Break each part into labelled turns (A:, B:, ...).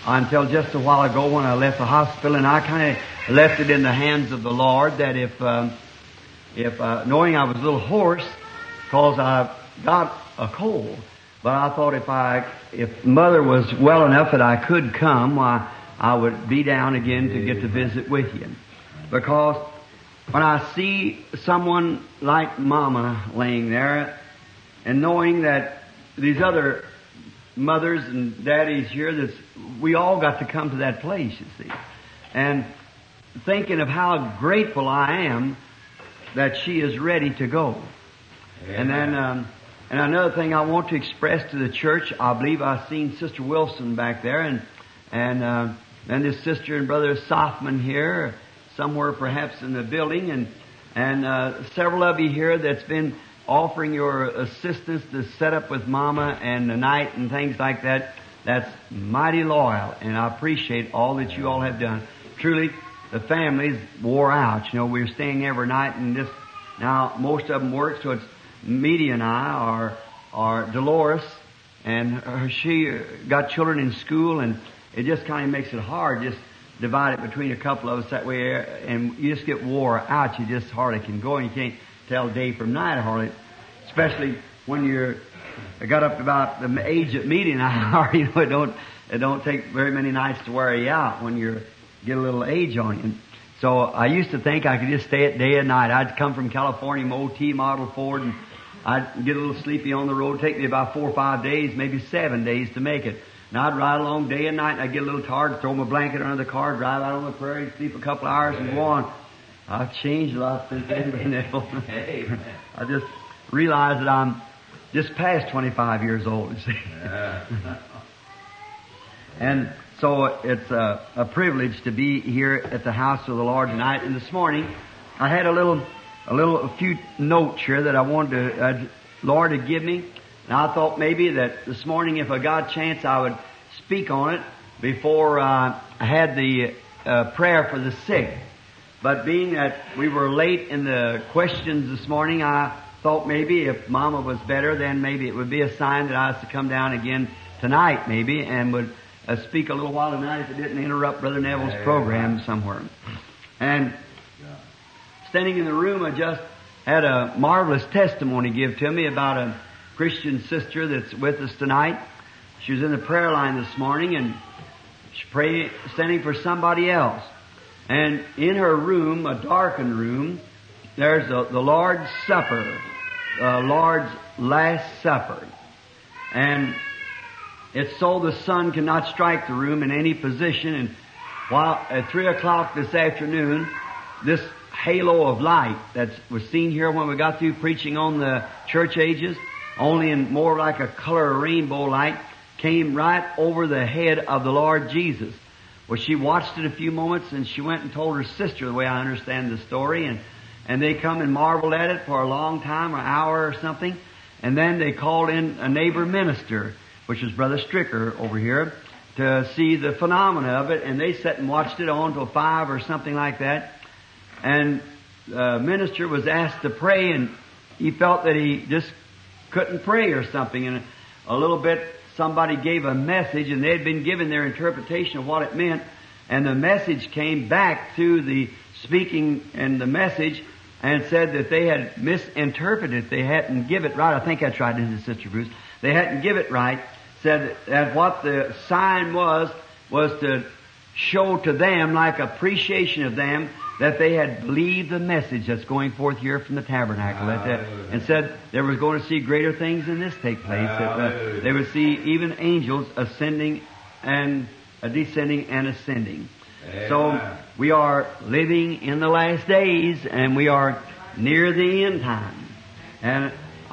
A: until just a while ago when I left the hospital, and I kind of left it in the hands of the Lord that if knowing I was a little hoarse because I got a cold, but I thought if Mother was well enough that I could come, why I would be down again to get to visit with you. Because when I see someone like Mama laying there, and knowing that these other mothers and daddies here, we all got to come to that place, you see. And thinking of how grateful I am that she is ready to go. Amen. And then, and another thing I want to express to the church, I believe I've seen Sister Wilson back there, and this sister and Brother Sothman here, somewhere perhaps in the building, and several of you here that's been offering your assistance to set up with Mama and the night and things like that. That's mighty loyal, and I appreciate all that you all have done. Truly, the families wore out. You know, we're staying every night, and just now most of them work, so it's Media and I, or Dolores, and she got children in school, and it just kind of makes it hard, just divide it between a couple of us that way, and you just get wore out. You just hardly can go, and you can't tell day from night hardly, especially when you're got up about the age of Media and I. You know, it don't take very many nights to wear you out when you get a little age on you. So I used to think I could just stay at day and night. I'd come from California, OT Model Ford, and I'd get a little sleepy on the road. It'd take me about 4 or 5 days, maybe 7 days to make it. And I'd ride along day and night, and I'd get a little tired, throw my blanket under the car, drive out on the prairie, sleep a couple hours, and go on. I've changed a lot since then. I just realized that I'm just past 25 years old, you see. And so it's a privilege to be here at the house of the Lord tonight. And this morning, I had a few notes here that I wanted to, Lord had given me. And I thought maybe that this morning, if I got a chance, I would speak on it before I had the prayer for the sick. But being that we were late in the questions this morning, I thought maybe if Mama was better, then maybe it would be a sign that I was to come down again tonight, maybe, and would speak a little while tonight if it didn't interrupt Brother Neville's program somewhere. And standing in the room, I just had a marvelous testimony give to me about a Christian sister that's with us tonight. She was in the prayer line this morning, and she standing for somebody else. And in her room, a darkened room, there's the Lord's Supper, the Lord's Last Supper. And it's so the sun cannot strike the room in any position. And while at 3 o'clock this afternoon, this halo of light that was seen here when we got through preaching on the church ages, only in more like a color of rainbow light, came right over the head of the Lord Jesus. Well, she watched it a few moments, and she went and told her sister, the way I understand the story, and they come and marveled at it for a long time, an hour or something, and then they called in a neighbor minister, which was Brother Stricker over here, to see the phenomena of it, and they sat and watched it on till 5 or something like that. And the minister was asked to pray, and he felt that he just couldn't pray or something, and a little bit somebody gave a message, and they had been given their interpretation of what it meant, and the message came back to the speaking and the message and said that they had misinterpreted it. They hadn't give it right. I think that's right, isn't it, Sister Bruce? They hadn't give it right. Said that what the sign was to show to them, like appreciation of them, that they had believed the message that's going forth here from the tabernacle. And said they were going to see greater things than this take place. That they would see even angels ascending and descending and ascending. Amen. So we are living in the last days, and we are near the end time. And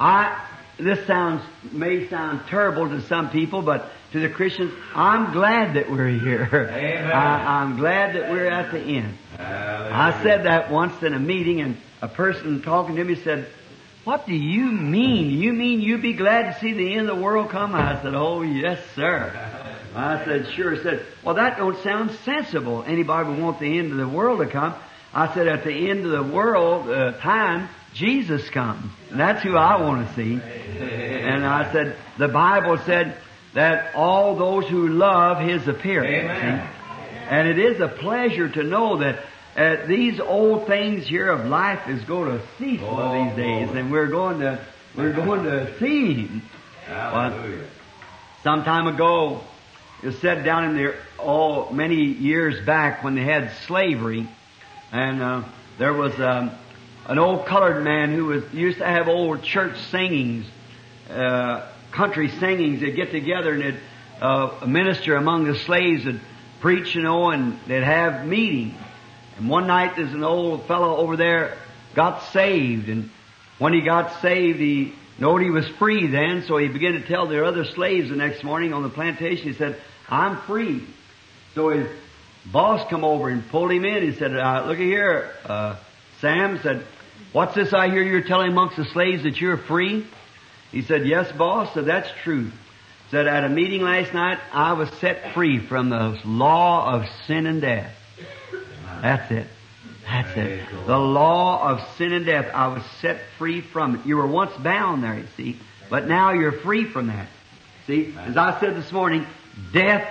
A: this may sound terrible to some people, but to the Christians, I'm glad that we're here. I'm glad that we're at the end. Hallelujah. I said that once in a meeting, and a person talking to me said, "What do you mean? You mean you be glad to see the end of the world come?" I said, "Oh, yes, sir." I said, "Sure." He said, "Well, that don't sound sensible. Anybody would want the end of the world to come." I said, "At the end of the world time, Jesus comes. And that's who I want to see." And I said, the Bible said that all those who love His appearing.
B: Amen.
A: And it is a pleasure to know that these old things here of life is going to cease one of these days, and we're going to see Him.
B: Hallelujah.
A: Some time ago, it was said down in the many years back when they had slavery, and there was an old colored man who used to have old church singings, country singings. They'd get together and a minister among the slaves would preach, and they'd have meetings. And one night there's an old fellow over there got saved, and when he got saved, he knowed he was free then, so he began to tell their other slaves the next morning on the plantation. He said, "I'm free." So his boss come over and pulled him in. He said, "Look here, Sam," said, "what's this I hear you're telling amongst the slaves that you're free?" He said, "Yes, boss." Said, "That's true." Said, "At a meeting last night, I was set free from the law of sin and death." That's it. That's it. The law of sin and death. I was set free from it. You were once bound there, you see, but now you're free from that. See, as I said this morning, death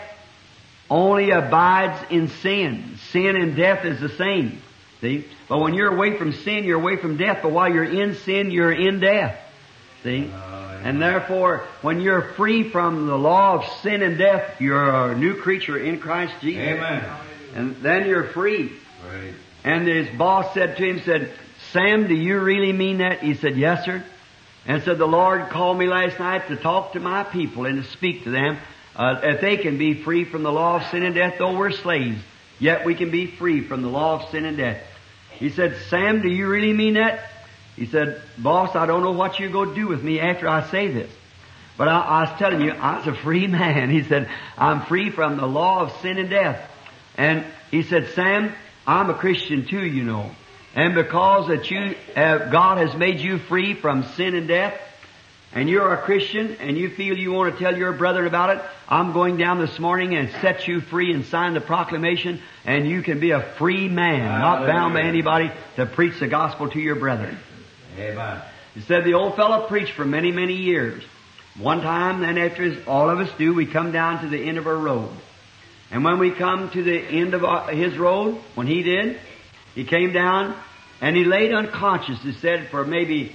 A: only abides in sin. Sin and death is the same. See? But when you're away from sin, you're away from death. But while you're in sin, you're in death. See? And therefore, when you're free from the law of sin and death, you're a new creature in Christ Jesus.
B: Amen.
A: And then you're free.
B: Right.
A: And his boss said to him, said, "Sam, do you really mean that?" He said, "Yes, sir." And said, "The Lord called me last night to talk to my people and to speak to them, that they can be free from the law of sin and death, though we're slaves. Yet we can be free from the law of sin and death." He said, "Sam, do you really mean that?" He said, "Boss, I don't know what you're going to do with me after I say this. But I was telling you, I was a free man." He said, "I'm free from the law of sin and death." And he said, "Sam, I'm a Christian too, you know. And because that God has made you free from sin and death, and you're a Christian, and you feel you want to tell your brethren about it, I'm going down this morning and set you free and sign the proclamation, and you can be a free man, not bound by anybody, to preach the gospel to your brethren."
B: Amen.
A: He said the old fellow preached for many, many years. One time, then after all of us do, we come down to the end of our road. And when we come to the end of his road, when he did, he came down and he laid unconscious, he said, for maybe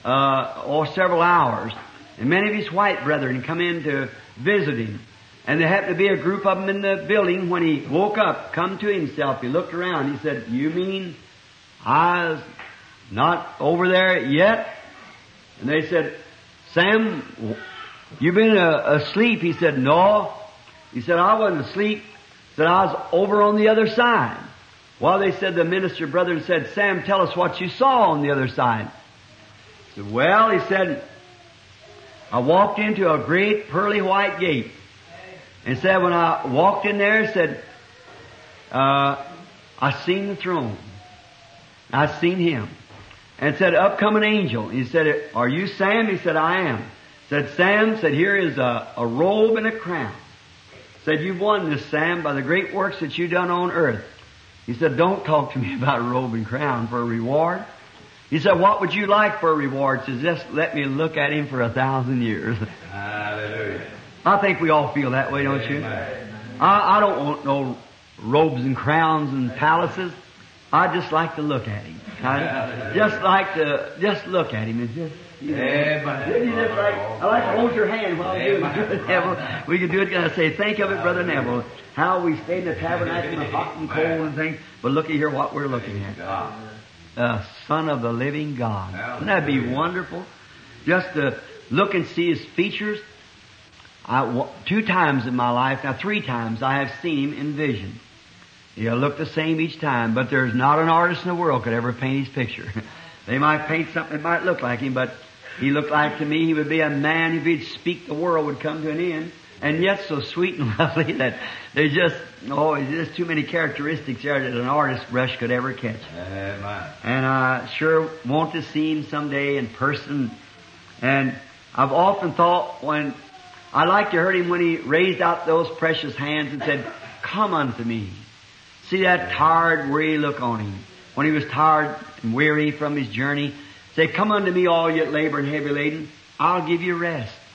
A: several hours. And many of his white brethren come in to visit him. And there happened to be a group of them in the building. When he woke up, come to himself, he looked around. He said, "You mean I was not over there yet?" And they said, "Sam, you've been asleep." He said, "No." He said, "I wasn't asleep." He said, "I was over on the other side." Well, they said, the minister brethren said, "Sam, tell us what you saw on the other side." He said, "Well," he said, "I walked into a great pearly white gate." And said, when I walked in there, he said, "I seen the throne. I seen Him." And said, "Up come an angel." He said, "Are you Sam?" He said, "I am." Said, "Sam," said, "here is a robe and a crown." Said, "You've won this, Sam, by the great works that you've done on earth." He said, "Don't talk to me about a robe and crown for a reward." He said, "What would you like for a reward?" He says, "Just let me look at Him for 1,000 years."
B: Hallelujah.
A: I think we all feel that way, don't you? I don't want no robes and crowns and palaces. I just like to look at Him. I just like to look at Him and just. I like to hold your hand while we do it, Neville. We can do it. I say, "Think of it, Brother Neville, how we stayed in the tabernacle in the hot and cold and things." But look at here, what we're looking at. The Son of the living God. Wouldn't that be wonderful? Just to look and see His features. 2 times in my life, now 3 times, I have seen Him in vision. He'll look the same each time, but there's not an artist in the world could ever paint His picture. They might paint something that might look like Him, but He looked like to me He would be a man. If He'd speak, the world would come to an end. And yet so sweet and lovely that there's just too many characteristics there that an artist's brush could ever catch. And I sure want to see Him someday in person. And I've often thought I like to heard Him when He raised out those precious hands and said, "Come unto me." See that tired, weary look on Him. When He was tired and weary from His journey, say, "Come unto me, all yet labor and heavy laden. I'll give you rest.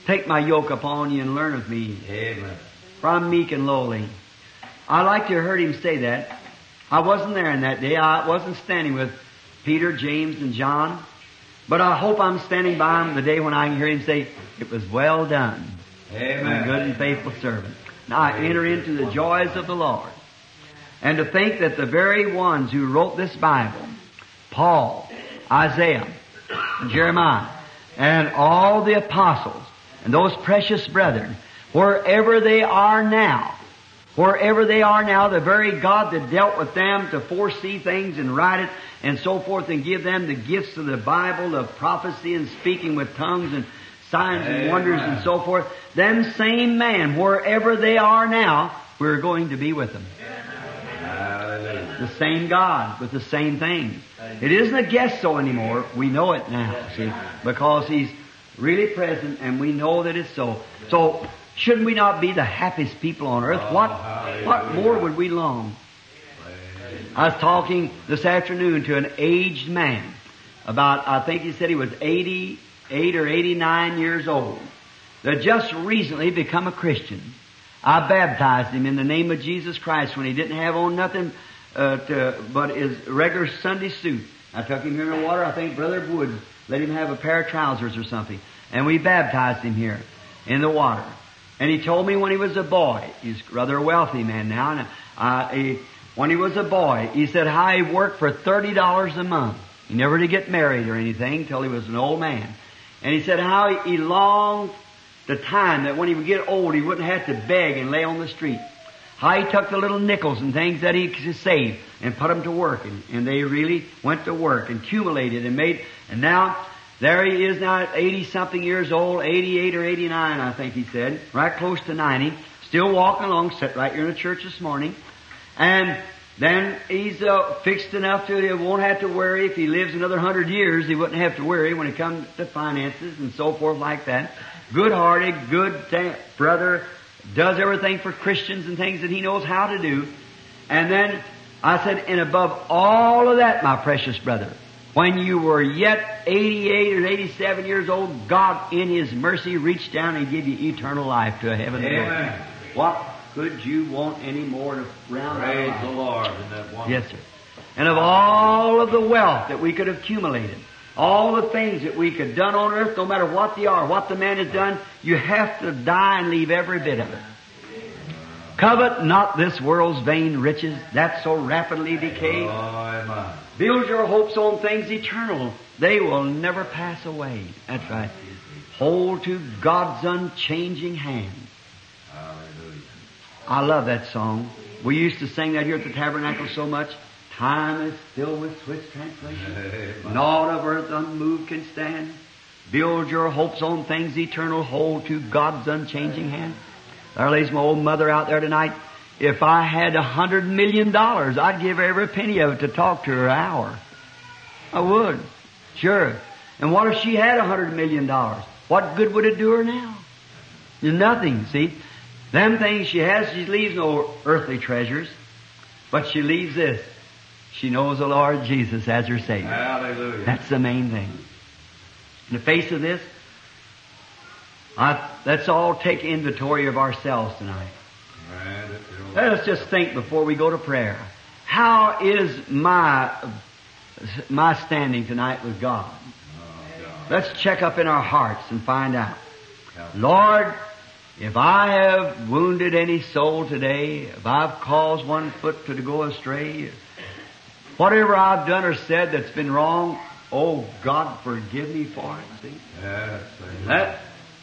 A: Take my yoke upon you and learn of me,
B: Amen.
A: for I'm meek and lowly. I like to have heard him say that. I wasn't there in that day. I wasn't standing with Peter, James, and John. But I hope I'm standing by him the day when I can hear him say, it was well done, my
B: Amen.
A: good and faithful servant. Now I enter into the joys of the Lord. And to think that the very ones who wrote this Bible, Paul, Isaiah, Jeremiah, and all the apostles, and those precious brethren, wherever they are now, the very God that dealt with them to foresee things and write it and so forth and give them the gifts of the Bible, of prophecy and speaking with tongues and signs and wonders and so forth, them same man, wherever they are now, we're going to be with them.
B: Hallelujah.
A: The same God with the same things. It isn't a guess so anymore. We know it now, see, because He's really present and we know that it's so. So, shouldn't we not be the happiest people on earth? What more would we long? I was talking this afternoon to an aged man about, I think he said he was 88 or 89 years old, that just recently become a Christian. I baptized him in the name of Jesus Christ when he didn't have on nothing but his regular Sunday suit. I took him here in the water. I think Brother Wood let him have a pair of trousers or something. And we baptized him here in the water. And he told me when he was a boy, he's rather a wealthy man now, and when he was a boy, he said how he worked for $30 a month. He never did get married or anything till he was an old man. And he said how he longed the time that when he would get old, he wouldn't have to beg and lay on the street. How he took the little nickels and things that he could save and put them to work. And they really went to work and accumulated and made, and now there he is now at 80-something years old, 88 or 89, I think he said, right close to 90, still walking along, sat right here in the church this morning. And then he's fixed enough to he won't have to worry. If he lives another 100 years, he wouldn't have to worry when it comes to finances and so forth like that. Good-hearted, good brother, does everything for Christians and things that he knows how to do. And then I said, and above all of that, my precious brother, when you were yet 88 or 87 years old, God in His mercy reached down and gave you eternal life to a heaven.
B: Amen.
A: What could you want any more to round out
B: Praise
A: life?
B: the Lord in that one.
A: Yes, sir. And of all of the wealth that we could have accumulated, all the things that we could have done on earth, no matter what they are, what the man has done, you have to die and leave every bit of it. Covet not this world's vain riches that so rapidly decay.
B: Oh, amen.
A: Build your hopes on things eternal. They will never pass away. That's right. Hold to God's unchanging hand.
B: Hallelujah.
A: I love that song. We used to sing that here at the Tabernacle so much. Time is filled with swift translation.
B: Amen.
A: Naught of earth unmoved can stand. Build your hopes on things eternal. Hold to God's unchanging hand. There lays my old mother out there tonight. If I had $100 million, I'd give her every penny of it to talk to her an hour. I would. Sure. And what if she had $100 million? What good would it do her now? Nothing, see. Them things she has, she leaves no earthly treasures. But she leaves this. She knows the Lord Jesus as her Savior.
B: Hallelujah.
A: That's the main thing. In the face of this, let's all take inventory of ourselves tonight.
B: Amen.
A: Let us just think before we go to prayer. How is my standing tonight with God? Let's check up in our hearts and find out. Lord, if I have wounded any soul today, if I've caused one foot to go astray, whatever I've done or said that's been wrong, oh God, forgive me for it. See?
B: Yes,
A: That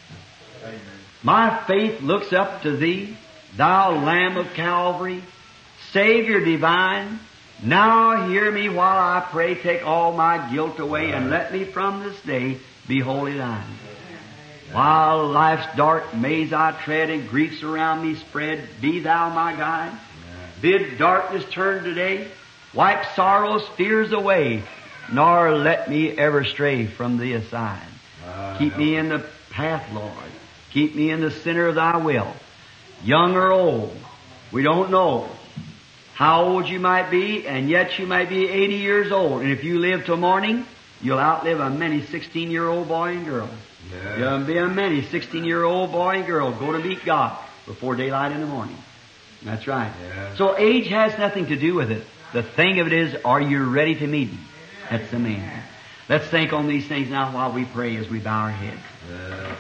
A: my faith looks up to Thee, Thou Lamb of Calvary, Savior divine. Now hear me while I pray, take all my guilt away, and let me from this day be wholly Thine. While life's dark maze I tread and griefs around me spread, be Thou my guide. Bid darkness turn today, wipe sorrows, fears away, nor let me ever stray from Thee aside. Keep me in the path, Lord. Keep me in the center of Thy will. Young or old, we don't know how old you might be, and yet you might be 80 years old. And if you live till morning, you'll outlive a many 16-year-old boy and girl.
B: Yes.
A: There'll be a many 16-year-old boy and girl go to meet God before daylight in the morning. That's right.
B: Yes.
A: So age has nothing to do with it. The thing of it is, are you ready to meet Him? That's the main thing. Let's think on these things now while we pray as we bow our heads.
B: Yes.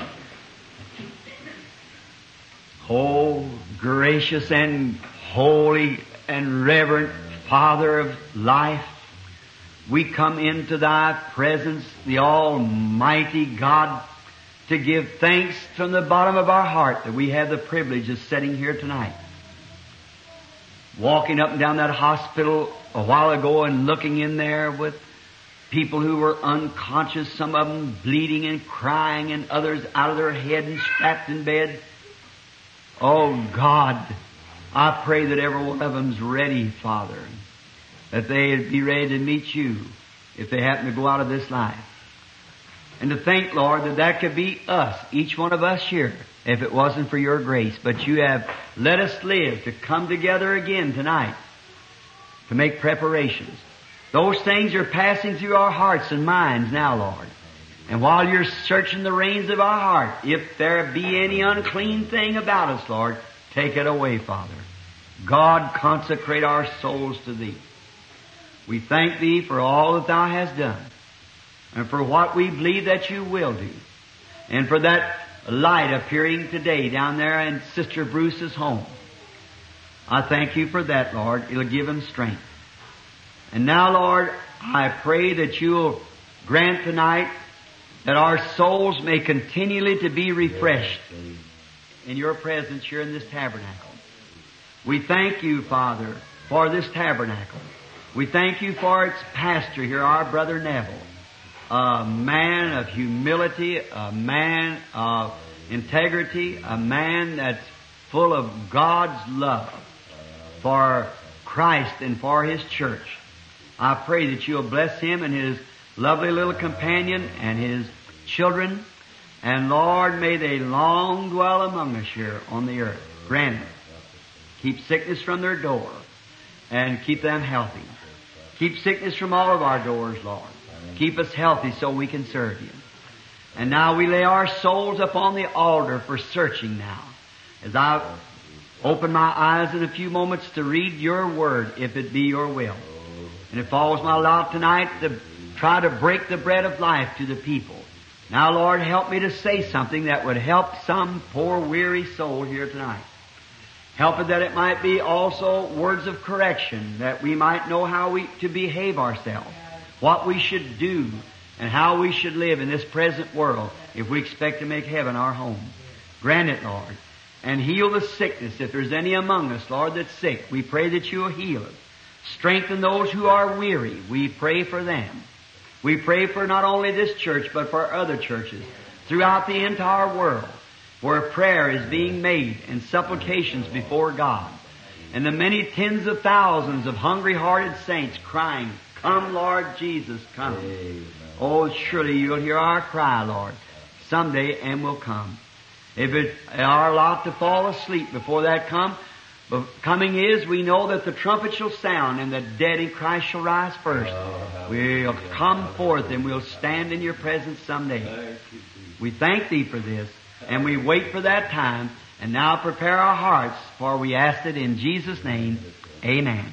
A: Oh, gracious and holy and reverent Father of life, we come into Thy presence, the Almighty God, to give thanks from the bottom of our heart that we have the privilege of sitting here tonight. Walking up and down that hospital a while ago and looking in there with people who were unconscious, some of them bleeding and crying, and others out of their head and strapped in bed. Oh God, I pray that every one of them's ready, Father, that they'd be ready to meet You if they happen to go out of this life. And to think, Lord, that that could be us, each one of us here, if it wasn't for Your grace. But You have let us live to come together again tonight to make preparations. Those things are passing through our hearts and minds now, Lord. And while You're searching the reins of our heart, if there be any unclean thing about us, Lord, take it away, Father. God, consecrate our souls to Thee. We thank Thee for all that Thou hast done, and for what we believe that You will do, and for that light appearing today down there in Sister Bruce's home. I thank You for that, Lord. It'll give him strength. And now, Lord, I pray that You'll grant tonight that our souls may continually to be refreshed in Your presence here in this tabernacle. We thank You, Father, for this tabernacle. We thank You for its pastor here, our brother Neville, a man of humility, a man of integrity, a man that's full of God's love for Christ and for His church. I pray that You'll bless him and his lovely little companion and his children. And Lord, may they long dwell among us here on the earth. Grant it. Keep sickness from their door and keep them healthy. Keep sickness from all of our doors, Lord. Keep us healthy so we can serve You. And now we lay our souls upon the altar for searching now. As I open my eyes in a few moments to read Your Word, if it be Your will. And it falls my lot tonight to try to break the bread of life to the people. Now, Lord, help me to say something that would help some poor weary soul here tonight. Help it that it might be also words of correction, that we might know how to behave ourselves, what we should do, and how we should live in this present world if we expect to make heaven our home. Grant it, Lord, and heal the sickness. If there's any among us, Lord, that's sick, we pray that You'll heal it. Strengthen those who are weary. We pray for them. We pray for not only this church, but for other churches throughout the entire world, where prayer is being made and supplications before God. And the many tens of thousands of hungry-hearted saints crying, "Come, Lord Jesus, come." Amen. Oh, surely You'll hear our cry, Lord, someday, and will come. If it's our lot to fall asleep before that coming is, we know that the trumpet shall sound and the dead in Christ shall rise first. We'll come forth and we'll stand in Your presence someday. We thank Thee for this, and we wait for that time. And now prepare our hearts, for we ask it in Jesus' name. Amen.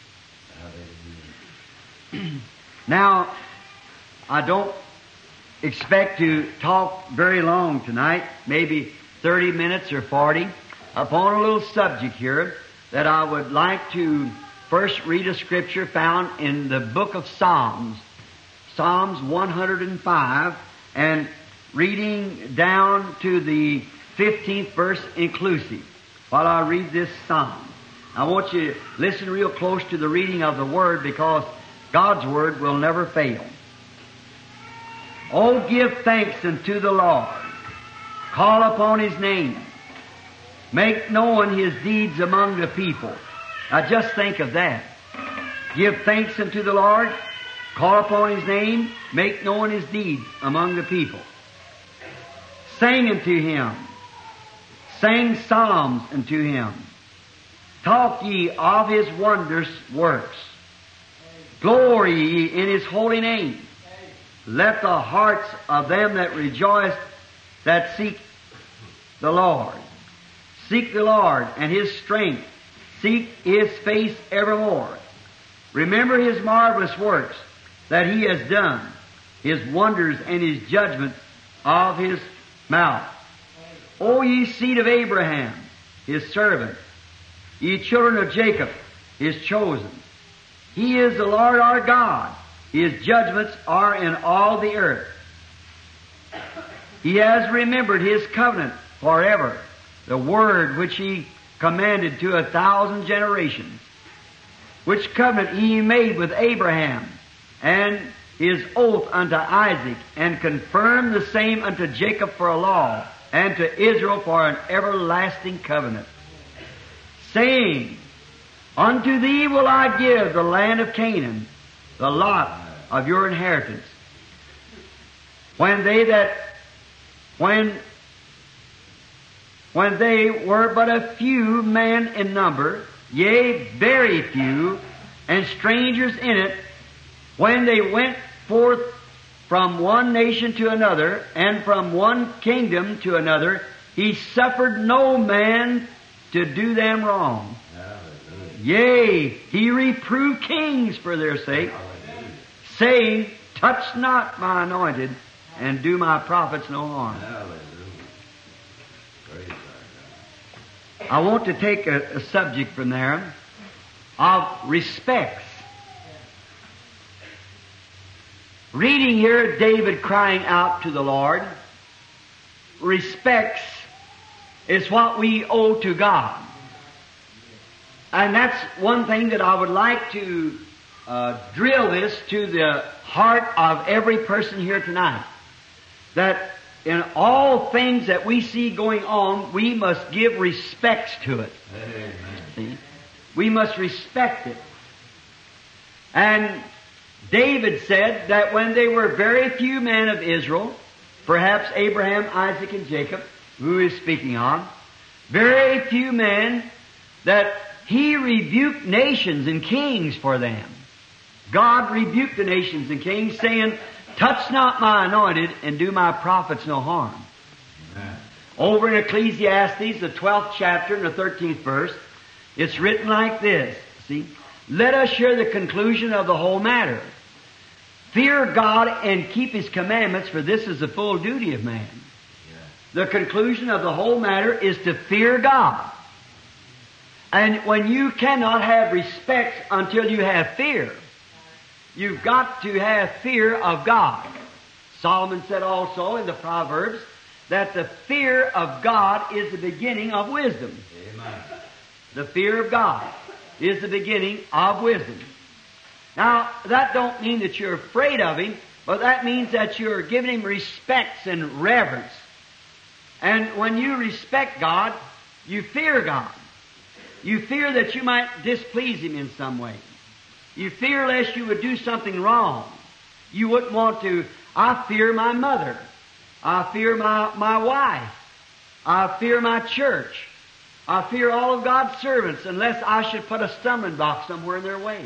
A: Now, I don't expect to talk very long tonight, maybe 30 minutes or 40, upon a little subject here that I would like to first read a scripture found in the book of Psalms, Psalms 105, and reading down to the 15th verse inclusive. While I read this psalm, I want you to listen real close to the reading of the Word, because God's Word will never fail. Oh, give thanks unto the Lord. Call upon His name. Make known His deeds among the people. Now just think of that. Give thanks unto the Lord. Call upon His name. Make known His deeds among the people. Sing unto Him. Sing psalms unto Him. Talk ye of His wondrous works. Glory ye in His holy name. Let the hearts of them that rejoice that seek the Lord. Seek the Lord and His strength. Seek His face evermore. Remember His marvelous works that He has done, His wonders and His judgments of His mouth. O ye seed of Abraham, His servant, ye children of Jacob, His chosen. He is the Lord our God. His judgments are in all the earth. He has remembered His covenant forever, the word which He commanded to 1,000 generations, which covenant He made with Abraham, and His oath unto Isaac, and confirmed the same unto Jacob for a law, and to Israel for an everlasting covenant, saying, Unto thee will I give the land of Canaan, the lot of your inheritance. When they were but a few men in number, yea, very few, and strangers in it, when they went forth from one nation to another, and from one kingdom to another, He suffered no man to do them wrong. Yea, He reproved kings for their sake, saying, Touch not my anointed, and do my prophets no harm. I want to take a subject from there of respects. Reading here David crying out to the Lord, respects is what we owe to God. And that's one thing that I would like to drill this to the heart of every person here tonight. That in all things that we see going on, we must give respects to it.
B: Amen.
A: See? We must respect it. And David said that when they were very few men of Israel, perhaps Abraham, Isaac, and Jacob, who is speaking on, very few men, that He rebuked nations and kings for them. God rebuked the nations and kings, saying, Touch not my anointed, and do my prophets no harm.
B: Amen.
A: Over in Ecclesiastes, the 12th chapter and the 13th verse, it's written like this. See? Let us hear the conclusion of the whole matter. Fear God and keep His commandments, for this is the full duty of man.
B: Yeah.
A: The conclusion of the whole matter is to fear God. And when you cannot have respect until you have fear, you've got to have fear of God. Solomon said also in the Proverbs that the fear of God is the beginning of wisdom.
B: Amen.
A: The fear of God is the beginning of wisdom. Now, that don't mean that you're afraid of Him, but that means that you're giving Him respects and reverence. And when you respect God, you fear God. You fear that you might displease Him in some way. You fear lest you would do something wrong. You wouldn't want to. I fear my mother. I fear my wife. I fear my church. I fear all of God's servants unless I should put a stumbling block somewhere in their way.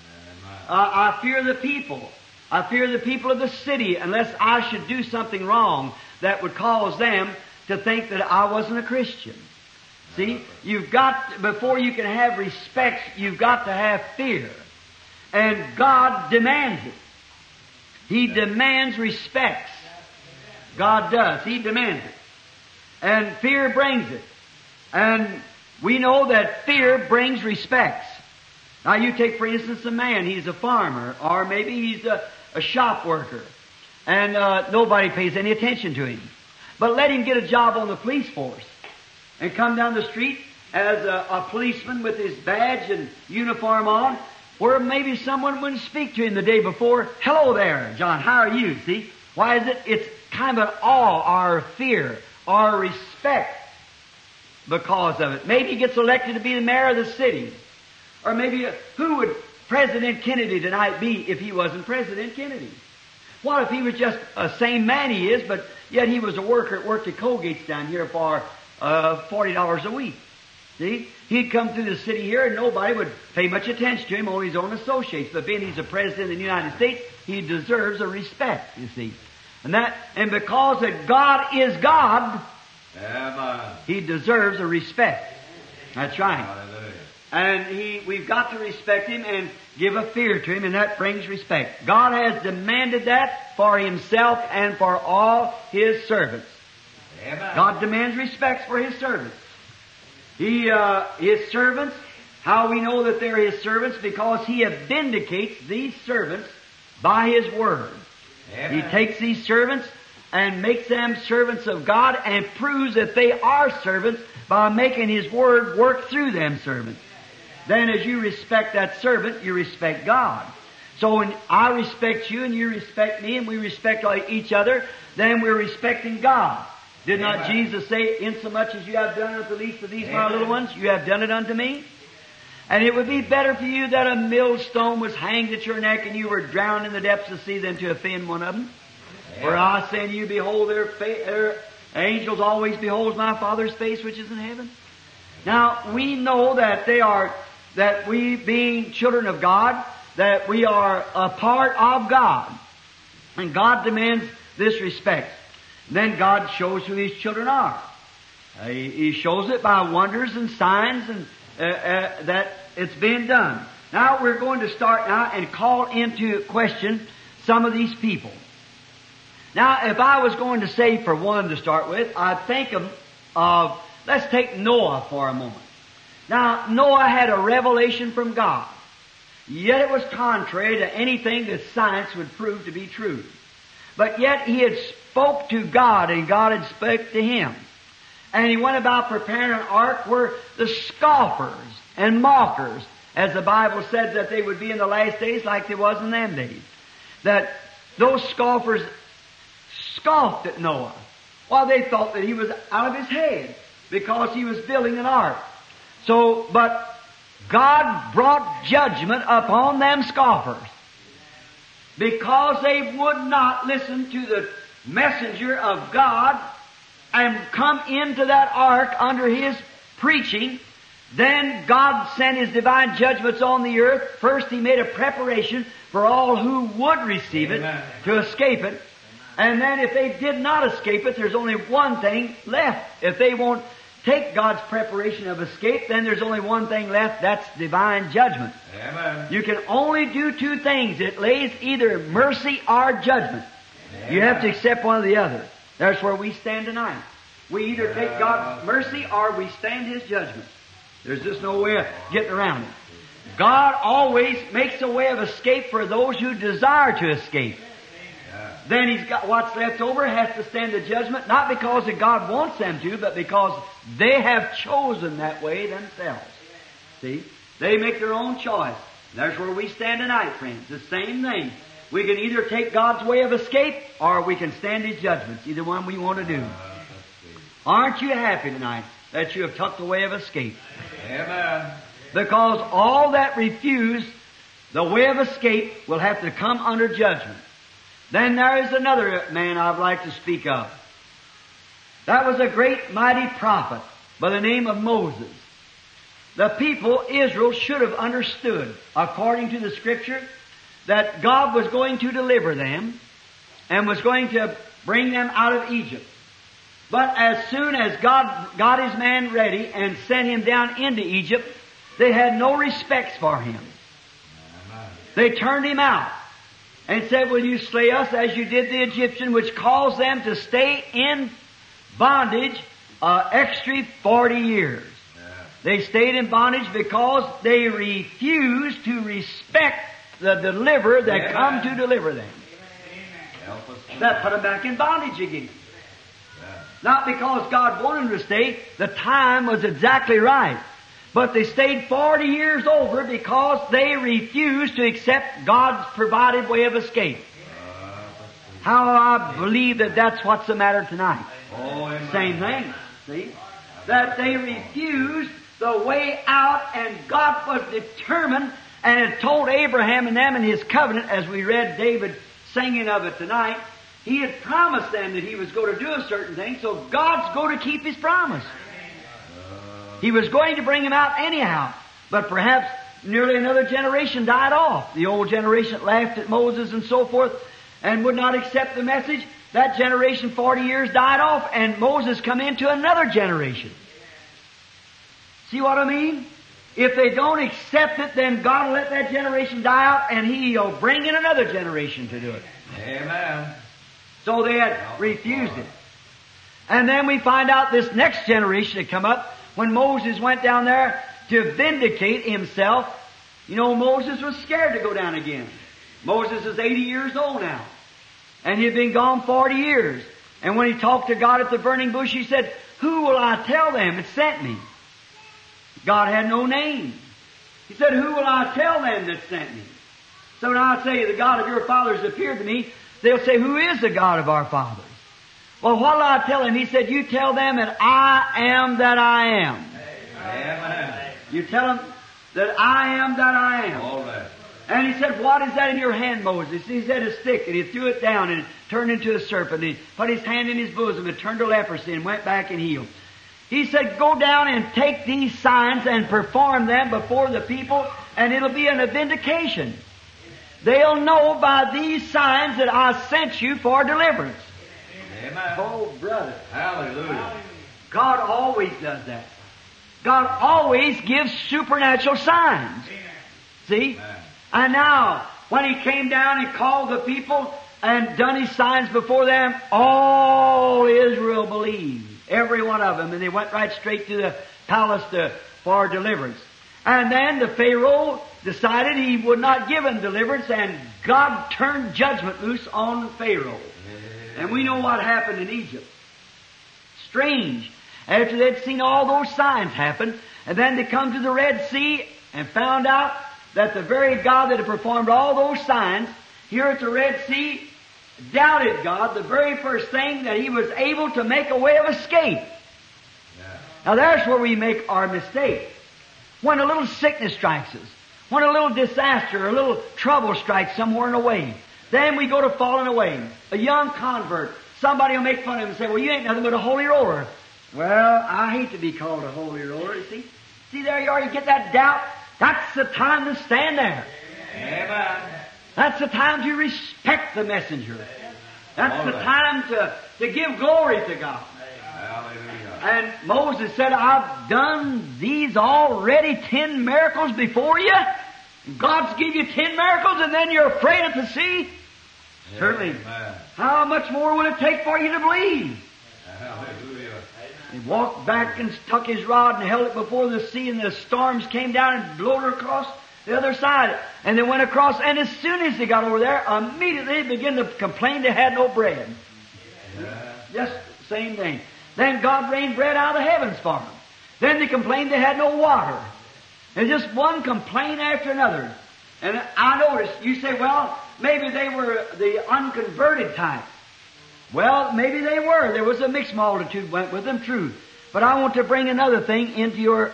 A: I fear the people. I fear the people of the city unless I should do something wrong that would cause them to think that I wasn't a Christian. See, you've got, before you can have respect, you've got to have fear. And God demands it. He demands respects. God does. He demands it. And fear brings it. And we know that fear brings respects. Now you take, for instance, a man, he's a farmer, or maybe he's a shop worker, and nobody pays any attention to him. But let him get a job on the police force, and come down the street as a policeman with his badge and uniform on, where maybe someone wouldn't speak to him the day before. Hello there, John, how are you? See? Why is it? It's kind of an awe, or fear, or respect because of it. Maybe he gets elected to be the mayor of the city. Or maybe, who would President Kennedy tonight be if he wasn't President Kennedy? What if he was just the same man he is, but yet he was a worker, worked at Colgate's down here for $40 a week? See? He'd come through the city here and nobody would pay much attention to him, only his own associates. But being he's the President of the United States, he deserves a respect, you see. And because that God is God, he deserves a respect. That's right.
B: Hallelujah.
A: And we've got to respect him and give a fear to him, and that brings respect. God has demanded that for himself and for all his servants.
B: Amen.
A: God demands respect for his servants. His servants, how we know that they're his servants? Because he vindicates these servants by his word.
B: Amen.
A: He takes these servants and makes them servants of God and proves that they are servants by making his word work through them servants. Then as you respect that servant, you respect God. So when I respect you and you respect me and we respect each other, then we're respecting God. Did not
B: Amen. Jesus
A: say, insomuch as you have done it unto the least of these my
B: Amen.
A: little ones, you have done it unto me? And it would be better for you that a millstone was hanged at your neck and you were drowned in the depths of the sea than to offend one of them. For I say unto you, behold, their angels always behold my Father's face which is in heaven. Now, we know that that we being children of God, that we are a part of God. And God demands this respect. Then God shows who His children are. He shows it by wonders and signs and that it's being done. Now we're going to start now and call into question some of these people. Now, if I was going to say for one to start with, I'd think of let's take Noah for a moment. Now, Noah had a revelation from God. Yet it was contrary to anything that science would prove to be true. But yet he had spoke to God and God had spoke to him. And he went about preparing an ark where the scoffers and mockers, as the Bible said that they would be in the last days like they was in them days. That those scoffers scoffed at Noah. Well, they thought that he was out of his head because he was building an ark. But God brought judgment upon them scoffers because they would not listen to the messenger of God and come into that ark under his preaching. Then God sent his divine judgments on the earth. First he made a preparation for all who would receive it,
B: Amen.
A: to escape it. And then if they did not escape it, there's only one thing left. If they won't take God's preparation of escape, then there's only one thing left. That's divine judgment.
B: Amen.
A: You can only do two things. It lays either mercy or judgment. You have to accept one or the other. That's where we stand tonight. We either take God's mercy or we stand His judgment. There's just no way of getting around it. God always makes a way of escape for those who desire to escape. Then He's got what's left over has to stand the judgment, not because that God wants them to, but because they have chosen that way themselves. See? They make their own choice. That's where we stand tonight, friends. The same thing. We can either take God's way of escape or we can stand His judgments. Either one we want to do. Aren't you happy tonight that you have took the way of escape?
B: Amen.
A: Because all that refuse the way of escape will have to come under judgment. Then there is another man I'd like to speak of. That was a great mighty prophet by the name of Moses. The people, Israel, should have understood, according to the Scripture, that God was going to deliver them and was going to bring them out of Egypt. But as soon as God got His man ready and sent him down into Egypt, they had no respects for him. They turned him out and said, will you slay us as you did the Egyptian, which caused them to stay in bondage extra 40 years. They stayed in bondage because they refused to respect the deliverer that come to deliver them. That put them back in bondage again. Not because God wanted them to stay, the time was exactly right. But they stayed 40 years over because they refused to accept God's provided way of escape. How I believe that that's what's the matter tonight. Same thing, see? That they refused the way out, and God was determined and had told Abraham and them in His covenant, as we read David singing of it tonight. He had promised them that He was going to do a certain thing, so God's going to keep His promise. He was going to bring him out anyhow. But perhaps nearly another generation died off. The old generation laughed at Moses and so forth and would not accept the message. That generation, 40 years, died off, and Moses come into another generation. See what I mean? If they don't accept it, then God will let that generation die out, and He'll bring in another generation to do it.
B: Amen.
A: So they had refused it. And then we find out this next generation had come up when Moses went down there to vindicate himself. You know, Moses was scared to go down again. Moses is 80 years old now. And he'd been gone 40 years. And when he talked to God at the burning bush, he said, "Who will I tell them that sent me?" God had no name. He said, "Who will I tell them that sent me?" So when I say, "The God of your fathers appeared to me," they'll say, "Who is the God of our fathers?" Well, what will I tell them? He said, "You tell them that I am that I am."
B: Amen.
A: You tell them that I am that I am.
B: All right.
A: And he said, "What is that in your hand, Moses?" He said, "A stick." And he threw it down and it turned into a serpent. He put his hand in his bosom and turned to leprosy and went back and healed. He said, "Go down and take these signs and perform them before the people, and it'll be a vindication. They'll know by these signs that I sent you for deliverance."
B: Amen.
A: Oh, brother.
B: Hallelujah.
A: God always does that. God always gives supernatural signs. See?
B: Amen.
A: And now, when He came down and called the people and done His signs before them, all Israel believed. Every one of them. And they went right straight to the palace for deliverance. And then the Pharaoh decided he would not give them deliverance, and God turned judgment loose on Pharaoh. And we know what happened in Egypt. Strange. After they'd seen all those signs happen, and then they come to the Red Sea and found out that the very God that had performed all those signs here at the Red Sea doubted God, the very first thing, that He was able to make a way of escape. Now there's where we make our mistake. When a little sickness strikes us, when a little disaster, a little trouble strikes somewhere in a way, then we go to falling away. A young convert, somebody will make fun of him and say, "Well, you ain't nothing but a holy roller." Well, I hate to be called a holy roller, you see. See, there you are, you get that doubt. That's the time to stand there.
B: Amen.
A: That's the time to respect the messenger. That's
B: All
A: the
B: right.
A: time to give glory to God.
B: Hallelujah.
A: And Moses said, "I've done these already 10 miracles before you. God's give you 10 miracles and then you're afraid of the sea? Certainly.
B: Amen.
A: How much more will it take for you to believe?"
B: Hallelujah.
A: He walked back and stuck his rod and held it before the sea, and the storms came down and blew it across the other side. And they went across, and as soon as they got over there, immediately they began to complain they had no bread. Just the same thing. Then God rained bread out of the heavens for them. Then they complained they had no water. And just one complaint after another. And I noticed, you say, "Well, maybe they were the unconverted type." Well, maybe they were. There was a mixed multitude went with them, true. But I want to bring another thing into your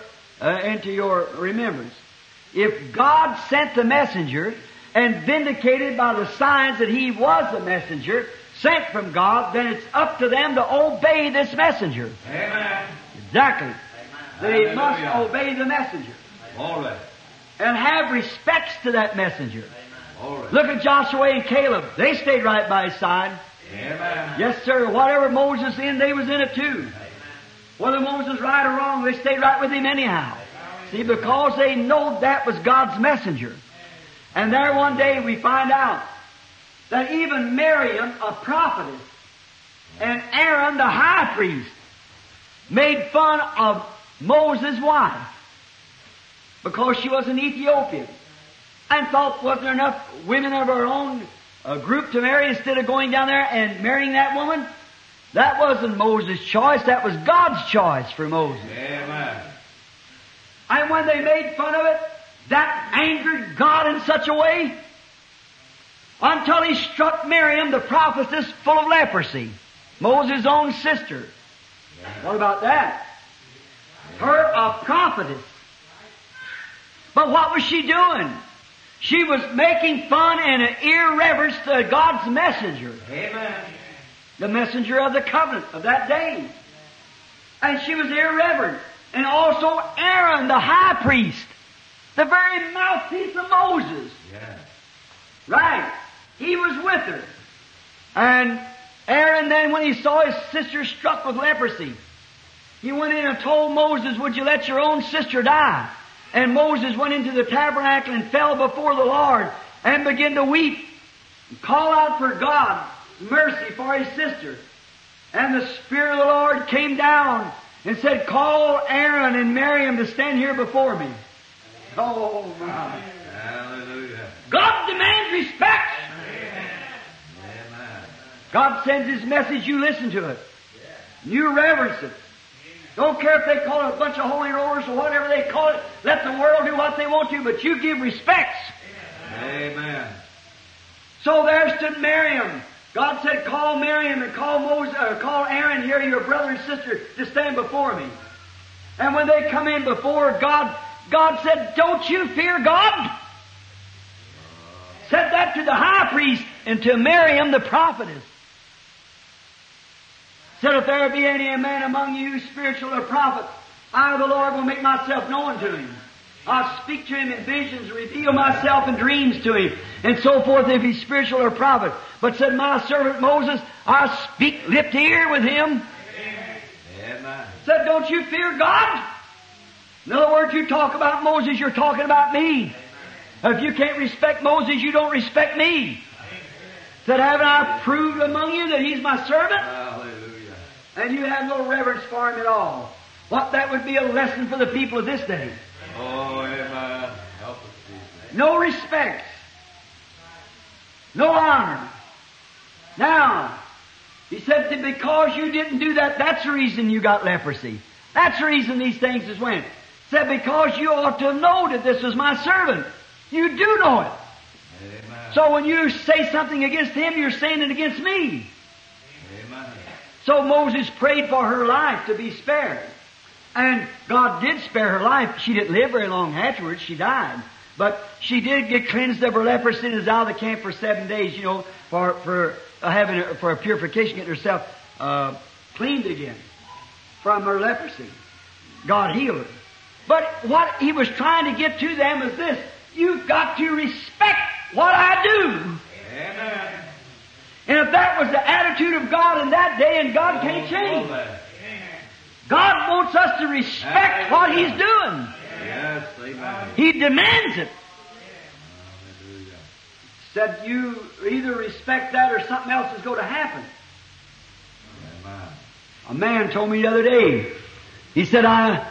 A: remembrance. If God sent the messenger and vindicated by the signs that He was the messenger sent from God, then it's up to them to obey this messenger.
B: Amen.
A: Exactly. They must
B: Hallelujah.
A: obey the messenger
B: All right.
A: and have respects to that messenger.
B: All right.
A: Look at Joshua and Caleb. They stayed right by his side.
B: Amen.
A: Yes, sir. Whatever Moses in, they was in it too. Whether Moses right or wrong, they stayed right with him anyhow. See, because they know that was God's messenger. And there one day we find out that even Miriam, a prophetess, and Aaron, the high priest, made fun of Moses' wife because she was an Ethiopian, and thought, wasn't there enough women of her own group to marry instead of going down there and marrying that woman? That wasn't Moses' choice. That was God's choice for Moses.
B: Amen.
A: And when they made fun of it, that angered God in such a way until He struck Miriam, the prophetess, full of leprosy. Moses' own sister. What about that? Her a prophetess. But what was she doing? She was making fun and an irreverence to God's messenger.
B: Amen.
A: The messenger of the covenant of that day. And she was irreverent. And also Aaron, the high priest, the very mouthpiece of Moses.
B: Yes.
A: Right. He was with her. And Aaron then, when he saw his sister struck with leprosy, he went in and told Moses, would you let your own sister die? And Moses went into the tabernacle and fell before the Lord and began to weep and call out for God's mercy for his sister. And the Spirit of the Lord came down and said, call Aaron and Miriam to stand here before me. Oh, my.
B: Hallelujah.
A: God demands respect.
B: Amen.
A: God sends His message, you listen to it. You reverence it. Don't care if they call it a bunch of holy rollers or whatever they call it. Let the world do what they want to, but you give respects.
B: Amen.
A: So there stood Miriam. God said, call Miriam and call Moses, or call Aaron here, your brother and sister, to stand before me. And when they come in before God, God said, don't you fear God? Said that to the high priest and to Miriam the prophetess. Said, if there be any man among you, spiritual or prophet, I, the Lord, will make myself known to him. I'll speak to him in visions, reveal myself in dreams to him, and so forth if he's spiritual or prophet. But said my servant Moses, I'll speak lip to ear with him.
B: Amen.
A: Said, don't you fear God? In other words, you talk about Moses, you're talking about me. If you can't respect Moses, you don't respect me. Said, haven't I proved among you that he's my servant?
B: Hallelujah.
A: And you have no reverence for him at all. What that would be a lesson for the people of this day.
B: Oh, amen. Help us, Jesus.
A: No respect. No honor. Now, he said that because you didn't do that, that's the reason you got leprosy. That's the reason these things just went. Said because you ought to know that this was my servant. You do know it.
B: Amen.
A: So when you say something against him, you're saying it against me.
B: Amen.
A: So Moses prayed for her life to be spared. And God did spare her life. She didn't live very long afterwards. She died. But she did get cleansed of her leprosy and was out of the camp for 7 days, for a purification, getting herself cleaned again from her leprosy. God healed her. But what he was trying to get to them is this. You've got to respect what I do.
B: Amen.
A: And if that was the attitude of God in that day, and God can't change. God wants us to respect what He's doing.
B: Yes, amen.
A: He demands it.
B: Hallelujah.
A: Said you either respect that or something else is going to happen.
B: Amen.
A: A man told me the other day, he said,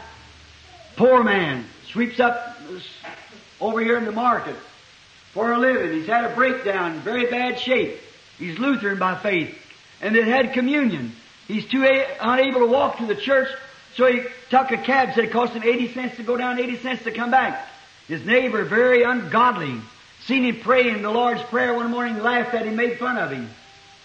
A: poor man, sweeps up over here in the market for a living. He's had a breakdown, very bad shape. He's Lutheran by faith. And it had communion. He's too unable to walk to the church, so he took a cab. Said it cost him 80 cents to go down, 80 cents to come back. His neighbor, very ungodly, seen him praying the Lord's Prayer one morning, laughed at him, made fun of him.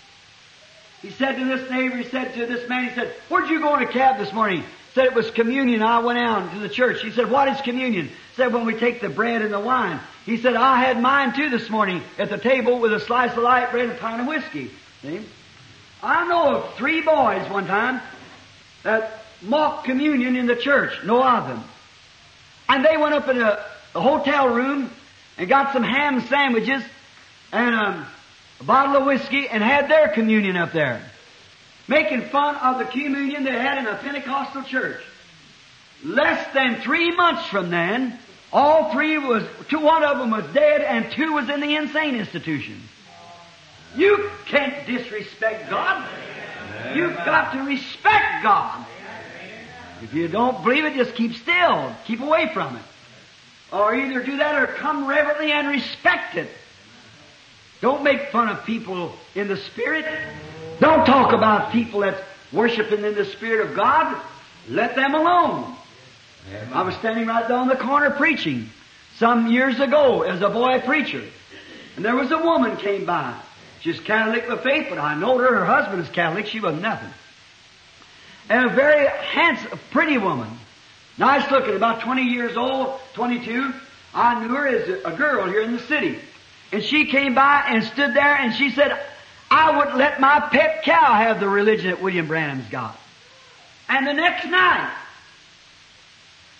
A: He said to this neighbor, he said to this man, he said, where'd you go in a cab this morning? Said it was communion. I went out to the church. He said, what is communion? Said when we take the bread and the wine. He said, I had mine too this morning at the table with a slice of light bread and a pint of whiskey. See? I know of 3 boys one time that mocked communion in the church. Know of them. And they went up in a hotel room and got some ham sandwiches and a bottle of whiskey and had their communion up there. Making fun of the communion they had in a Pentecostal church. Less than 3 months from then, all 3 one of them was dead and 2 was in the insane institution. You can't disrespect God. You've got to respect God. If you don't believe it, just keep still. Keep away from it. Or either do that or come reverently and respect it. Don't make fun of people in the Spirit. Don't talk about people that's worshiping in the Spirit of God. Let them alone.
B: Amen.
A: I was standing right down the corner preaching some years ago as a boy preacher. And there was a woman came by. She's Catholic by faith, but I know her husband is Catholic. She was nothing. And a very handsome, pretty woman. Nice looking, about 20 years old, 22. I knew her as a girl here in the city. And she came by and stood there and she said, I wouldn't let my pet cow have the religion that William Branham's got. And the next night,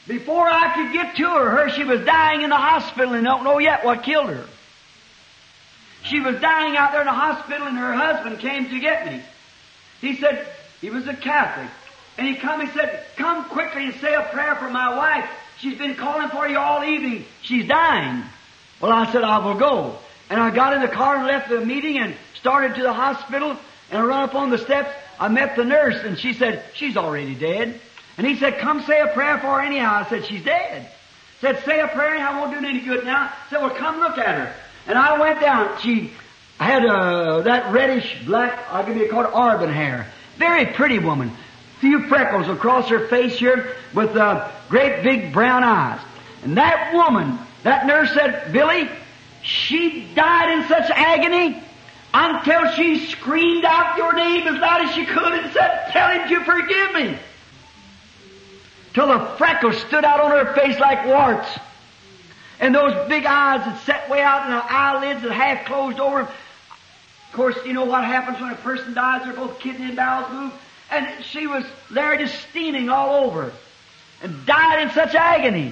A: Before I could get to her, she was dying in the hospital and don't know yet what killed her. She was dying out there in the hospital and her husband came to get me. He said, he was a Catholic. And he said, come quickly and say a prayer for my wife. She's been calling for you all evening. She's dying. Well, I said, I will go. And I got in the car and left the meeting and started to the hospital. And I run up on the steps. I met the nurse and she said, she's already dead. And he said, come say a prayer for her anyhow. I said, she's dead. Said, say a prayer anyhow, won't do any good now. I said, well, come look at her. And I went down. She had that reddish black, I can be called auburn hair. Very pretty woman. Few freckles across her face here with great big brown eyes. And that woman, that nurse said, Billy, she died in such agony until she screamed out your name as loud as she could and said, tell him to forgive me. Till the freckles stood out on her face like warts. And those big eyes that set way out and the eyelids that half closed over. Of course, you know what happens when a person dies, their both kidney and bowels move. And she was there just steaming all over. And died in such agony.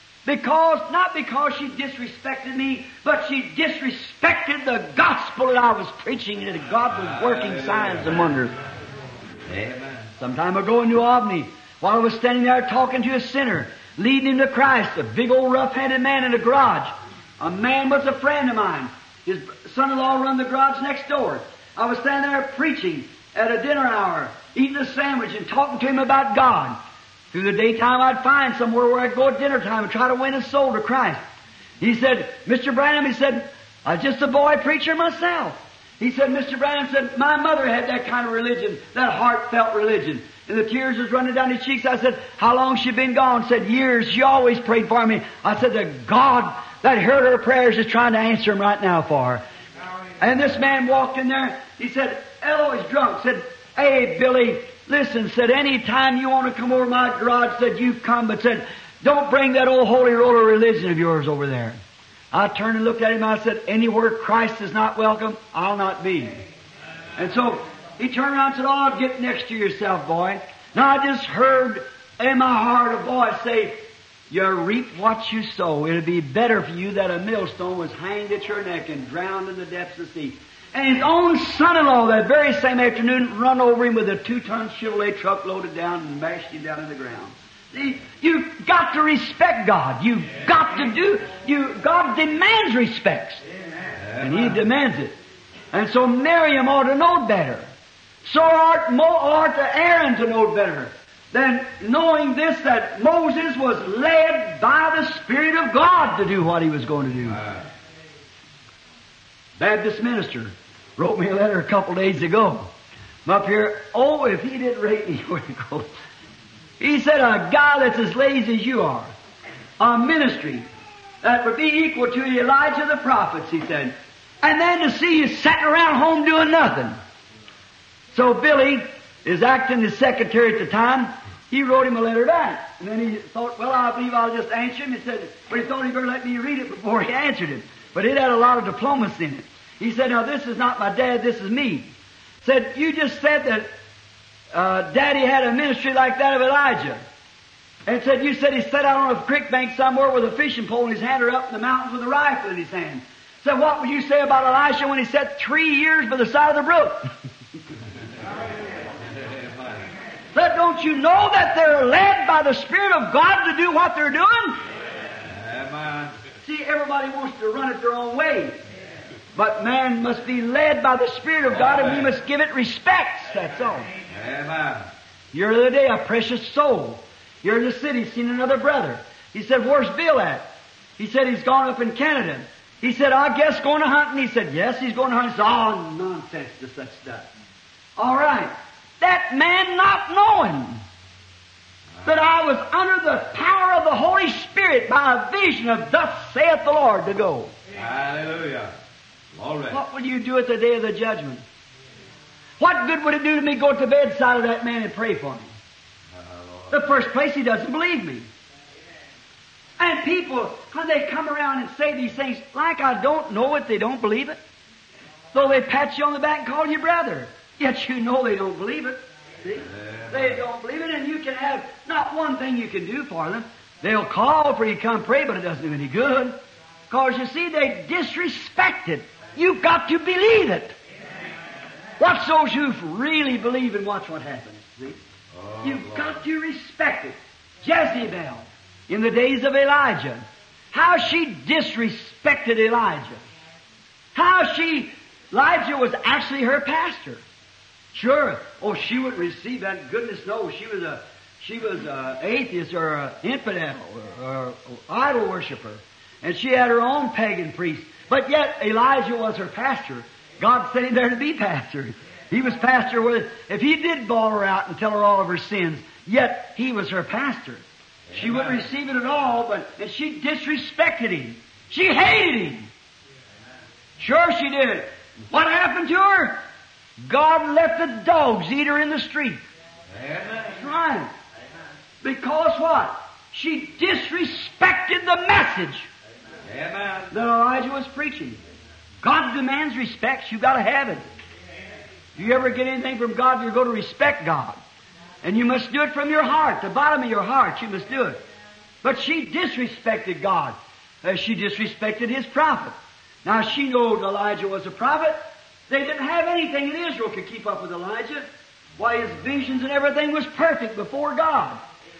A: Not because she disrespected me, but she disrespected the gospel that I was preaching and that God was working signs and wonders.
B: Amen.
A: Some time ago in New Albany, while I was standing there talking to a sinner, leading him to Christ, a big old rough-handed man in a garage. A man was a friend of mine. His son-in-law run the garage next door. I was standing there preaching at a dinner hour, eating a sandwich and talking to him about God. Through the daytime I'd find somewhere where I'd go at dinner time and try to win his soul to Christ. He said, Mr. Branham, he said, I was just a boy preacher myself. He said, Mr. Branham said, my mother had that kind of religion, that heartfelt religion. And the tears was running down his cheeks. I said, how long she been gone? Said, years. She always prayed for me. I said, the God that heard her prayers is trying to answer them right now for her. And this man walked in there. He said, Eloy's drunk. Said, hey, Billy, listen, said, any time you want to come over my garage, said, you come, but said, don't bring that old holy roller religion of yours over there. I turned and looked at him. I said, anywhere Christ is not welcome, I'll not be. And so he turned around and said, oh, get next to yourself, boy. Now I just heard in my heart a voice say, you reap what you sow. It'd be better for you that a millstone was hanged at your neck and drowned in the depths of the sea. And his own son-in-law that very same afternoon run over him with a 2-ton Chevrolet truck loaded down and mashed him down to the ground. See, you've got to respect God. You've got to God demands respect. And He demands it. And so Miriam ought to know better. So ought Aaron to know better than knowing this, that Moses was led by the Spirit of God to do what he was going to do. Baptist minister wrote me a letter a couple days ago. I'm up here, if he didn't rate me, where'd he go? He said, a guy that's as lazy as you are, a ministry that would be equal to Elijah the prophets, he said, and then to see you sitting around home doing nothing. So Billy is acting as secretary at the time. He wrote him a letter back. And then he thought, well, I believe I'll just answer him. He said, but he thought he'd better let me read it before he answered him. But it had a lot of diplomacy in it. He said, now this is not my dad, this is me. Said, you just said that Daddy had a ministry like that of Elijah. And said, you said he sat out on a creek bank somewhere with a fishing pole in his hand or up in the mountains with a rifle in his hand. Said, what would you say about Elisha when he sat 3 years by the side of the brook? Said, don't you know that they're led by the Spirit of God to do what they're doing?
B: Amen.
A: See, everybody wants to run it their own way. But man must be led by the Spirit of God, and we must give it respect. That's all.
B: Amen.
A: You're the other day a precious soul. You're in the city, seen another brother. He said, where's Bill at? He said, he's gone up in Canada. He said, I guess going to hunting. He said, yes, he's going to hunt. He said, oh, nonsense to such stuff. All right. That man not knowing that I was under the power of the Holy Spirit by a vision of thus saith the Lord to go.
B: Hallelujah. Glory.
A: What will you do at the day of the judgment? What good would it do to me go to the bedside of that man and pray for him? The first place, he doesn't believe me. And people, when they come around and say these things, like I don't know it, they don't believe it. So they pat you on the back and call you brother. Yet you know they don't believe it. See? They don't believe it, and you can have not one thing you can do for them. They'll call for you to come pray, but it doesn't do any good. Because you see, they disrespect it. You've got to believe it. Watch those who really believe and watch what happens. See? You've got to respect it. Jezebel, in the days of Elijah, how she disrespected Elijah. Elijah was actually her pastor. Sure. Oh, she wouldn't receive that. Goodness knows, she was a atheist or an infidel or idol worshiper. And she had her own pagan priest. But yet Elijah was her pastor. God sent him there to be pastor. He was pastor with, if he did bawl her out and tell her all of her sins, yet he was her pastor. She wouldn't receive it at all, and she disrespected him. She hated him. Sure she did. What happened to her? God let the dogs eat her in the street. That's right. Because what? She disrespected the message that Elijah was preaching. God demands respect. You've got to have it. If you ever get anything from God, you're going to respect God. And you must do it from your heart. The bottom of your heart, you must do it. But she disrespected God. She disrespected His prophet. Now she knows Elijah was a prophet. They didn't have anything in Israel could keep up with Elijah. Why, his visions and everything was perfect before God.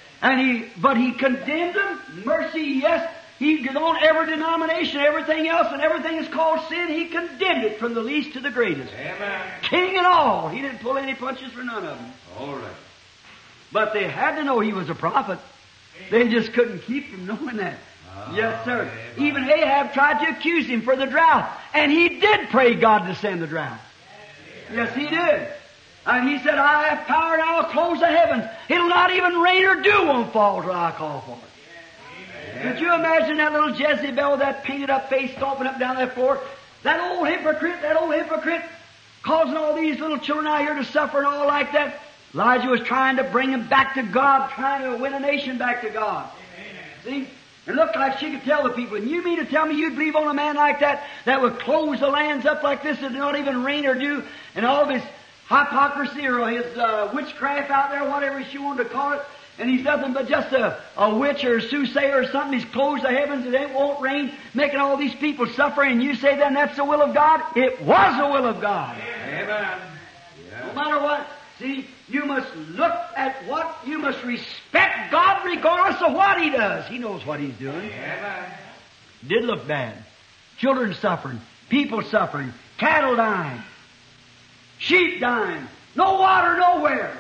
A: But he condemned them. Mercy, yes. He did on every denomination, everything else, and everything is called sin. He condemned it from the least to the greatest.
B: Amen.
A: King and all. He didn't pull any punches for none of them.
B: All right.
A: But they had to know he was a prophet. They just couldn't keep from knowing that. Yes, sir.
B: Amen.
A: Even Ahab tried to accuse him for the drought. And he did pray God to send the drought. Yes, he did. And he said, I have power and I'll close the heavens. It'll not even rain or dew won't fall till I call for it. Could you imagine that little Jezebel with that painted up face stomping up down that floor? That old hypocrite, causing all these little children out here to suffer and all like that. Elijah was trying to bring them back to God, trying to win a nation back to God. See? It looked like she could tell the people, and you mean to tell me you'd believe on a man like that would close the lands up like this and not even rain or dew, and all of his hypocrisy or his witchcraft out there, whatever she wanted to call it, and he's nothing but just a witch or a soothsayer or something. He's closed the heavens and it won't rain, making all these people suffer, and you say then that's the will of God? It was the will of God.
B: Amen. Yeah.
A: No matter what. See, you must look at what, you must respect God regardless of what He does. He knows what He's doing.
B: Amen.
A: Did look bad. Children suffering, people suffering, cattle dying, sheep dying, no water nowhere.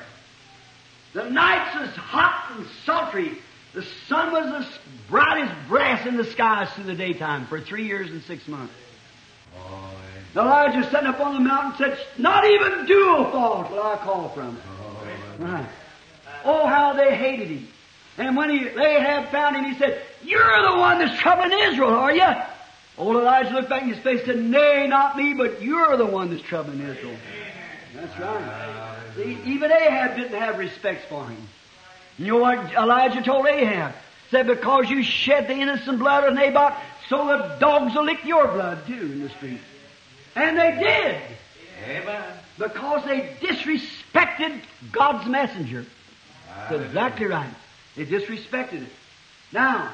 A: The nights was hot and sultry. The sun was as bright as brass in the skies through the daytime for 3 years and 6 months.
B: Oh,
A: Elijah sat up on the mountain and said, not even dew will fall till I call from it. Right. Oh, how they hated him. And when Ahab found him, he said, you're the one that's troubling Israel, are you? Old Elijah looked back in his face and said, nay, not me, but you're the one that's troubling Israel. That's right. See, even Ahab didn't have respect for him. You know what Elijah told Ahab? Said, because you shed the innocent blood of Naboth, so the dogs will lick your blood too in the street. And they did.
B: Amen.
A: Because they disrespected God's messenger. That's exactly right. They disrespected it. Now,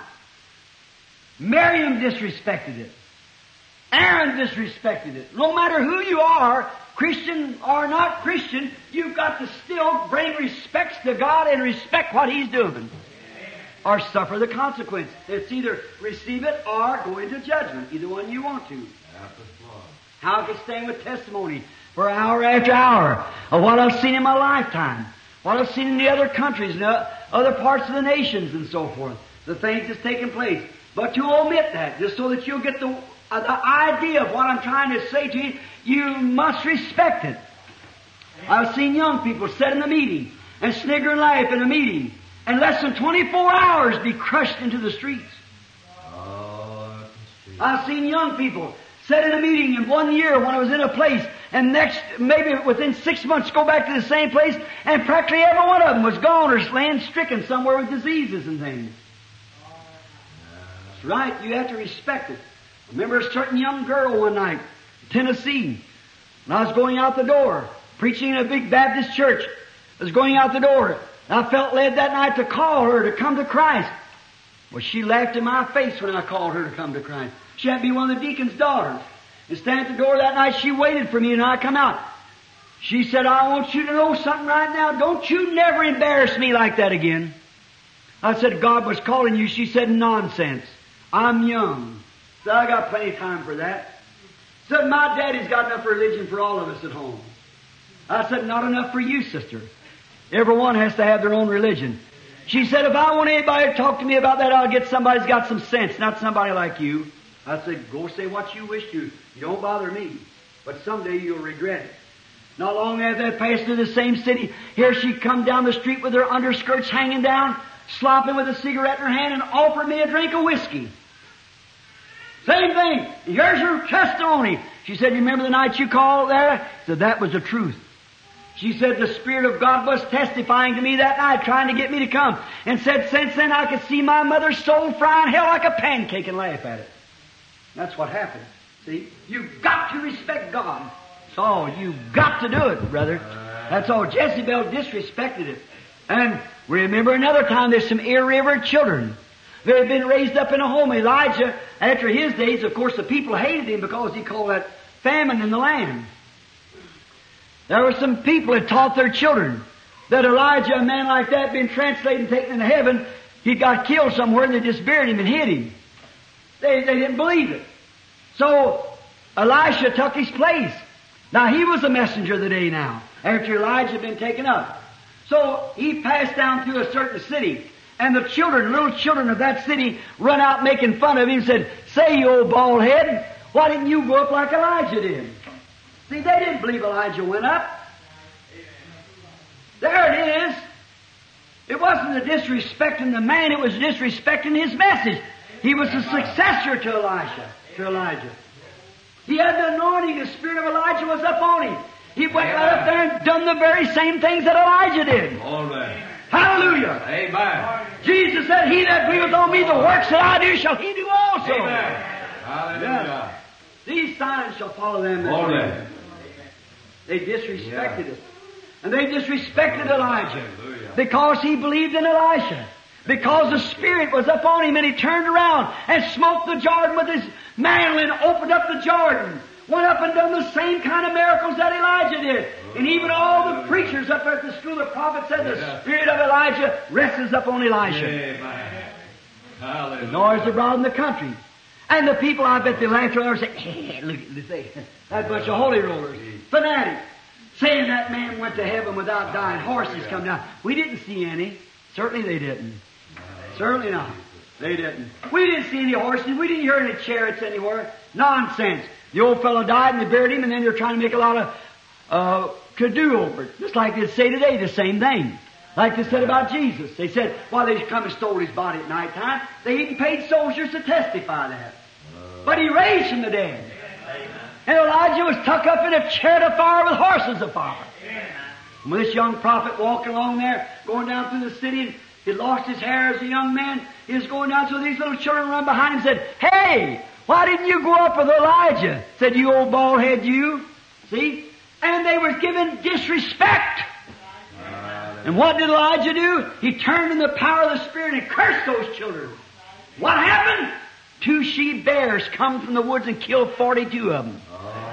A: Miriam disrespected it. Aaron disrespected it. No matter who you are, Christian or not Christian, you've got to still bring respects to God and respect what He's doing. Or suffer the consequence. It's either receive it or go into judgment. Either one you want to. How I can stand with testimony for hour after hour of what I've seen in my lifetime, what I've seen in the other countries and other parts of the nations and so forth, the things that's taken place. But to omit that, just so that you'll get the idea of what I'm trying to say to you, you must respect it. I've seen young people sit in a meeting and snigger and laugh in a meeting, and less than 24 hours be crushed into the streets. I've seen young people sit in a meeting in 1 year when I was in a place, and next, maybe within 6 months, go back to the same place, and practically every one of them was gone or laying stricken somewhere with diseases and things. That's right. You have to respect it. I remember a certain young girl one night in Tennessee, and I was going out the door, preaching in a big Baptist church. I was going out the door. I felt led that night to call her to come to Christ. Well, she laughed in my face when I called her to come to Christ. She had to be one of the deacon's daughters. And stand at the door that night, she waited for me and I come out. She said, I want you to know something right now. Don't you never embarrass me like that again. I said, God was calling you. She said, nonsense. I'm young. So I got plenty of time for that. Said, my daddy's got enough religion for all of us at home. I said, not enough for you, sister. Everyone has to have their own religion. She said, if I want anybody to talk to me about that, I'll get somebody who's got some sense, not somebody like you. I said, go say what you wish to. You don't bother me. But someday you'll regret it. Not long after that, passed through the same city. Here she come down the street with her underskirts hanging down, slopping with a cigarette in her hand, and offered me a drink of whiskey. Same thing. Here's her testimony. She said, you remember the night you called there? I said, that was the truth. She said, the Spirit of God was testifying to me that night, trying to get me to come. And said, since then I could see my mother's soul fry in hell like a pancake and laugh at it. That's what happened. See? You've got to respect God. That's all. You've got to do it, brother. That's all. Jezebel disrespected it. And remember another time there's some irreverent children. They had been raised up in a home. Elijah, after his days, of course, the people hated him because he called that famine in the land. There were some people that taught their children that Elijah, a man like that, been translated and taken into heaven, he got killed somewhere and they just buried him and hid him. They didn't believe it. So Elisha took his place. Now he was a messenger of the day now, after Elijah had been taken up. So he passed down through a certain city, and the children, little children of that city, run out making fun of him and said, say, you old bald head, why didn't you go up like Elijah did? See, they didn't believe Elijah went up. There it is. It wasn't a disrespecting the man, it was disrespecting his message. He was the successor to Elijah. He had the anointing, the spirit of Elijah was up on him. He went right up there and done the very same things that Elijah did.
B: All right.
A: Hallelujah.
B: Amen.
A: Jesus said, he that believeth on me, the works that I do shall he do also.
B: Amen. Hallelujah.
A: Yes. These signs shall follow them that
B: All
A: believe.
B: right.
A: They disrespected it. And they disrespected Elijah
B: Hallelujah.
A: because he believed in Elisha. Because the Spirit was up on him and he turned around and smoked the Jordan with his mantle and opened up the Jordan. Went up and done the same kind of miracles that Elijah did. And even all the preachers up at the school of prophets said the Spirit of Elijah rests up on Elisha.
B: Amen. Hallelujah.
A: The noise abroad in the country. And the people, I bet they laughed around and said, hey, look at this, that bunch of holy rollers, fanatics, saying that man went to heaven without dying. Horses come down. We didn't see any. Certainly they didn't. Certainly not. They didn't. We didn't see any horses. We didn't hear any chariots anywhere. Nonsense. The old fellow died and they buried him, and then they're trying to make a lot of to-do over it. Just like they say today, the same thing. Like they said about Jesus. They said, well, they come and stole his body at night time. They even paid soldiers to testify that. But he raised from the dead. And Elijah was tucked up in a chariot of fire with horses of fire. And when this young prophet walking along there, going down through the city, and he lost his hair as a young man, he was going down, so these little children run behind him and said, hey, why didn't you go up with Elijah? Said, you old bald head, you. See? And they were given disrespect. And what did Elijah do? He turned in the power of the Spirit and cursed those children. What happened? 2 she-bears come from the woods and killed 42 of them.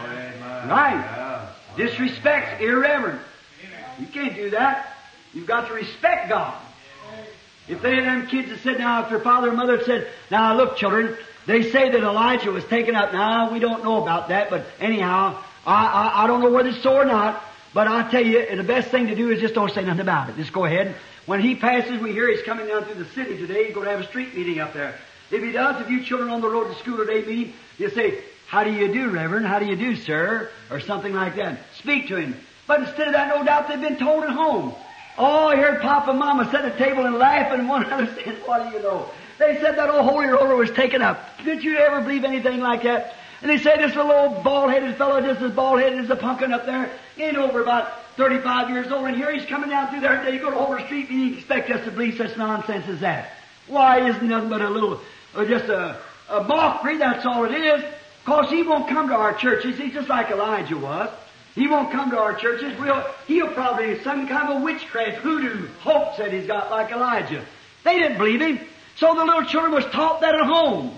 A: Right. Disrespect, irreverent. You can't do that. You've got to respect God. If they had them kids that said, now, if their father and mother had said, now look, children, they say that Elijah was taken up. Now, we don't know about that, but anyhow, I don't know whether it's so or not, but I'll tell you, the best thing to do is just don't say nothing about it. Just go ahead. When he passes, we hear he's coming down through the city today. He's going to have a street meeting up there. If he does, if you children on the road to school today meet him, you say, how do you do, Reverend? How do you do, sir? Or something like that. Speak to him. But instead of that, no doubt they've been told at home. Oh, I heard Papa and Mama sit at the table and laugh, and one another said, what do you know? They said that old holy roller was taken up. Did you ever believe anything like that? And they say this little old bald-headed fellow, just as bald-headed as a pumpkin up there, ain't over about 35 years old, and here he's coming down through there, and you go to Holder Street, and you expect us to believe such nonsense as that. Why, isn't nothing but a little, just a mockery, that's all it is. Because he won't come to our churches. He's just like Elijah was. He won't come to our churches. He'll probably some kind of a witchcraft, hoodoo, hope that he's got like Elijah. They didn't believe him. So the little children was taught that at home.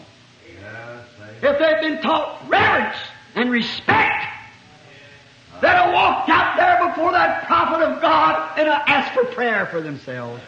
A: If they'd been taught reverence and respect, they'd have walked out there before that prophet of God and asked for prayer for themselves.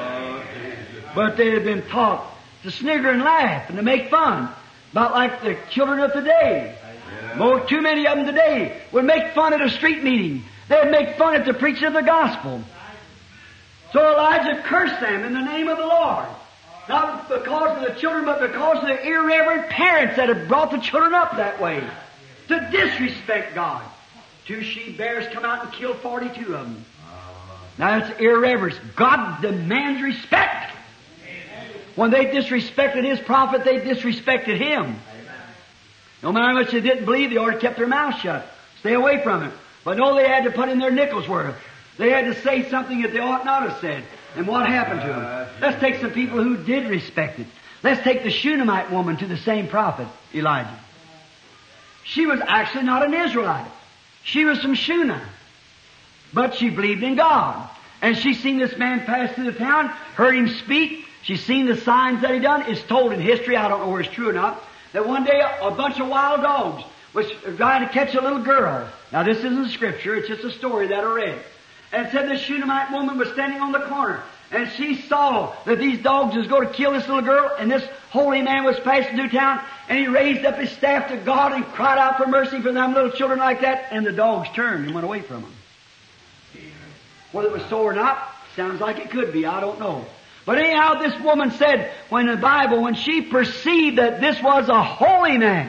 A: But they had been taught to snigger and laugh and to make fun, about like the children of today. Too many of them today would make fun at a street meeting. They'd make fun at the preaching of the gospel. So Elijah cursed them in the name of the Lord. Not because of the children, but because of the irreverent parents that had brought the children up that way. To disrespect God. 2 she-bears come out and killed 42 of them. Now that's irreverence. God demands respect. When they disrespected His prophet, they disrespected Him. No matter how much they didn't believe, they ought to kept their mouth shut. Stay away from it. But no, they had to put in their nickels worth. They had to say something that they ought not have said. And what happened to them? Let's take some people who did respect it. Let's take the Shunammite woman to the same prophet, Elijah. She was actually not an Israelite. She was from Shunem. But she believed in God. And she seen this man pass through the town, heard him speak. She seen the signs that he done. It's told in history, I don't know whether it's true or not, that one day a bunch of wild dogs was trying to catch a little girl. Now this isn't scripture, it's just a story that I read. And it said the Shunammite woman was standing on the corner, and she saw that these dogs was going to kill this little girl, and this holy man was passing through town, and he raised up his staff to God and cried out for mercy for them little children like that, and the dogs turned and went away from them. Whether it was so or not, sounds like it could be, I don't know. But anyhow, this woman said, when the Bible, when she perceived that this was a holy man,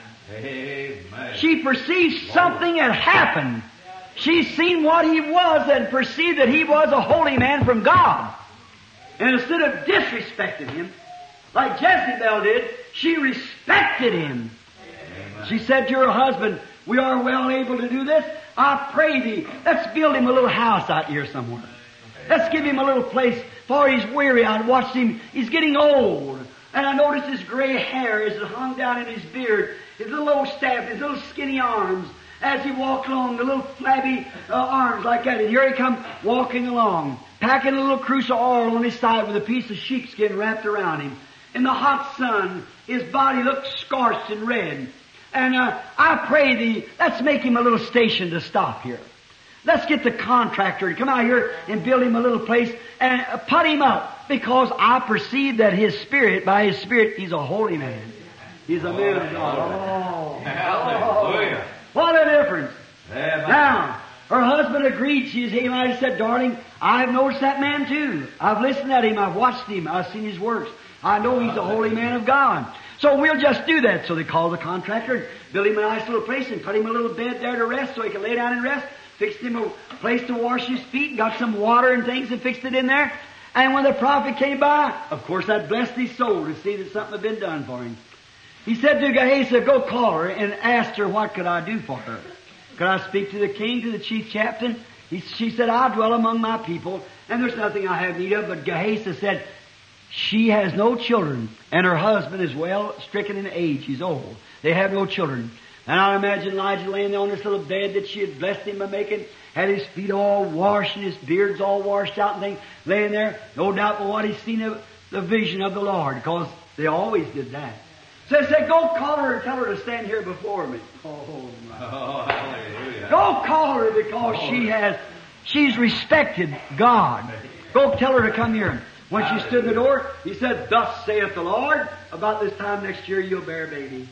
B: Amen.
A: she perceived something had happened. She seen what he was and perceived that he was a holy man from God. And instead of disrespecting him, like Jezebel did, she respected him.
B: Amen.
A: She said to her husband, we are well able to do this. I pray thee, let's build him a little house out here somewhere. Let's give him a little place, for he's weary. I watched him. He's getting old. And I noticed his gray hair as it hung down in his beard, his little old staff, his little skinny arms, as he walked along, the little flabby arms like that. And here he come walking along, packing a little cruse of oil on his side with a piece of sheepskin wrapped around him. In the hot sun, his body looked scorched and red. And I pray thee, let's make him a little station to stop here. Let's get the contractor to come out here and build him a little place and put him up, because I perceive that his spirit, by his spirit, he's a holy man. He's a man of God.
B: Hallelujah.
A: What a difference.
B: Amen.
A: Now, her husband agreed. Elijah said, darling, I've noticed that man too. I've listened at him. I've watched him. I've seen his works. I know he's a holy man of God. So we'll just do that. So they called the contractor, built him a nice little place, and put him a little bed there to rest so he could lay down and rest. Fixed him a place to wash his feet, got some water and things and fixed it in there. And when the prophet came by, of course that blessed his soul to see that something had been done for him. He said to Gehazi, go call her, and asked her what could I do for her. Could I speak to the king, to the chief captain? She said, I dwell among my people, and there's nothing I have need of. But Gehazi said, she has no children, and her husband is well stricken in age. He's old. They have no children. And I imagine Elijah laying there on this little bed that she had blessed him by making, had his feet all washed and his beard's all washed out and things, laying there, no doubt for what he's seen of the vision of the Lord, because they always did that. So he said, go call her and tell her to stand here before me. Oh, my.
B: Oh, hallelujah.
A: Go call her, because she's respected God. Go tell her to come here. When she stood in the door, he said, thus saith the Lord, about this time next year you'll bear a baby.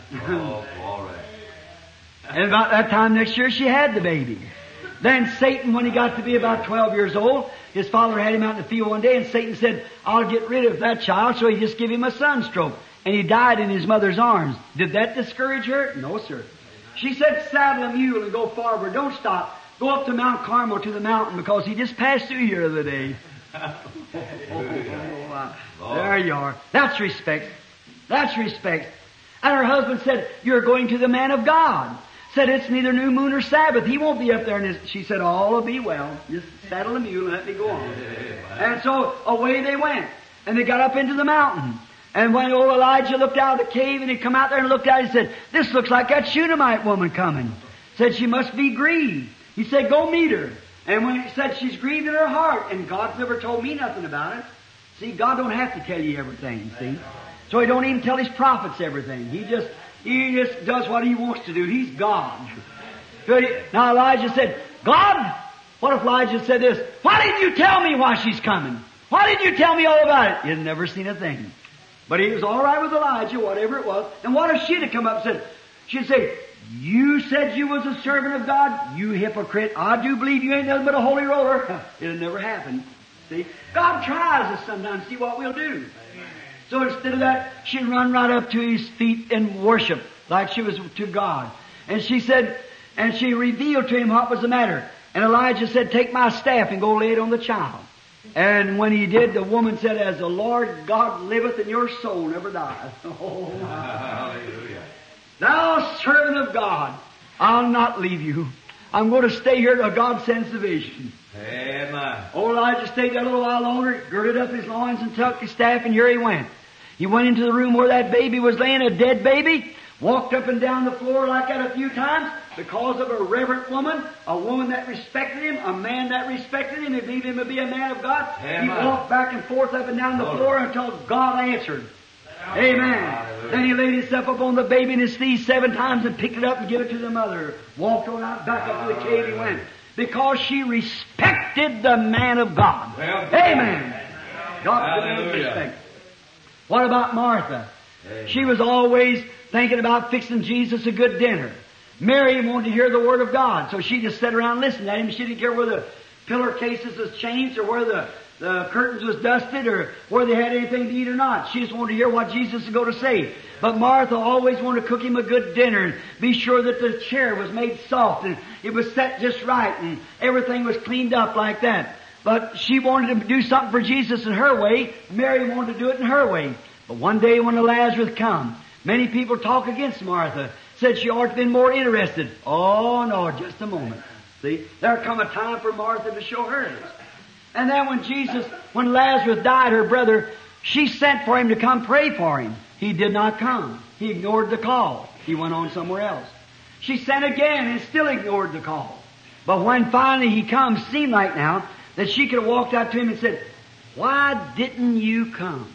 B: Oh, glory.
A: And about that time next year, she had the baby. Then Satan, when he got to be about 12 years old, his father had him out in the field one day, and Satan said, I'll get rid of that child, so he just gave him a sunstroke. And he died in his mother's arms. Did that discourage her? No, sir. She said, saddle a mule and go forward. Don't stop. Go up to Mount Carmel, to the mountain, because he just passed through here the other day. There you are. That's respect. That's respect. And her husband said, you're going to the man of God. Said, it's neither new moon or Sabbath. He won't be up there. She said, all will be well. Just saddle a mule and let me go on. And so away they went. And they got up into the mountain. And when old Elijah looked out of the cave and he come out there and looked out, he said, this looks like that Shunammite woman coming. Said, she must be grieved. He said, go meet her. And when he said she's grieved in her heart, and God's never told me nothing about it. See, God don't have to tell you everything, see. So He don't even tell His prophets everything. He just does what He wants to do. He's God. Now Elijah said, God, what if Elijah said this? Why didn't you tell me why she's coming? Why didn't you tell me all about it? He had never seen a thing. But he was all right with Elijah, whatever it was. And what if she'd have come up and said, she'd say, you said you was a servant of God, you hypocrite. I do believe you ain't nothing but a holy roller. It'll never happen. See? God tries us sometimes to see what we'll do. So instead of that, she'd run right up to His feet and worship like she was to God. And she said, and she revealed to him what was the matter. And Elijah said, take my staff and go lay it on the child. And when he did, the woman said, as the Lord God liveth and your soul never dies. Oh, hallelujah. Thou servant of God, I'll not leave you. I'm going to stay here till God sends the vision.
B: Amen.
A: Old Elijah stayed there a little while longer, girded up his loins and took his staff, and here he went. He went into the room where that baby was laying, a dead baby, walked up and down the floor like that a few times because of a reverent woman, a woman that respected him, a man that respected him, he believed him to be a man of God. Amen. He walked back and forth up and down the floor until God answered. Amen. Hallelujah. Then he laid himself up on the baby in his knees 7 times and picked it up and gave it to the mother. Walked on out back up to the cave he went. Because she respected the man of God. Amen. God demands respect. What about Martha? Amen. She was always thinking about fixing Jesus a good dinner. Mary wanted to hear the Word of God, so she just sat around and listened at him. She didn't care where the pillar cases was changed or where the curtains was dusted or where they had anything to eat or not. She just wanted to hear what Jesus was going to say. But Martha always wanted to cook him a good dinner and be sure that the chair was made soft and it was set just right and everything was cleaned up like that. But she wanted to do something for Jesus in her way. Mary wanted to do it in her way. But one day when Lazarus come, many people talk against Martha. Said she ought to have been more interested. Oh, no, just a moment. See, there come a time for Martha to show hers. And then when Lazarus died, her brother, she sent for him to come pray for him. He did not come. He ignored the call. He went on somewhere else. She sent again and still ignored the call. But when finally he comes, seemed like now that she could have walked out to him and said, why didn't you come?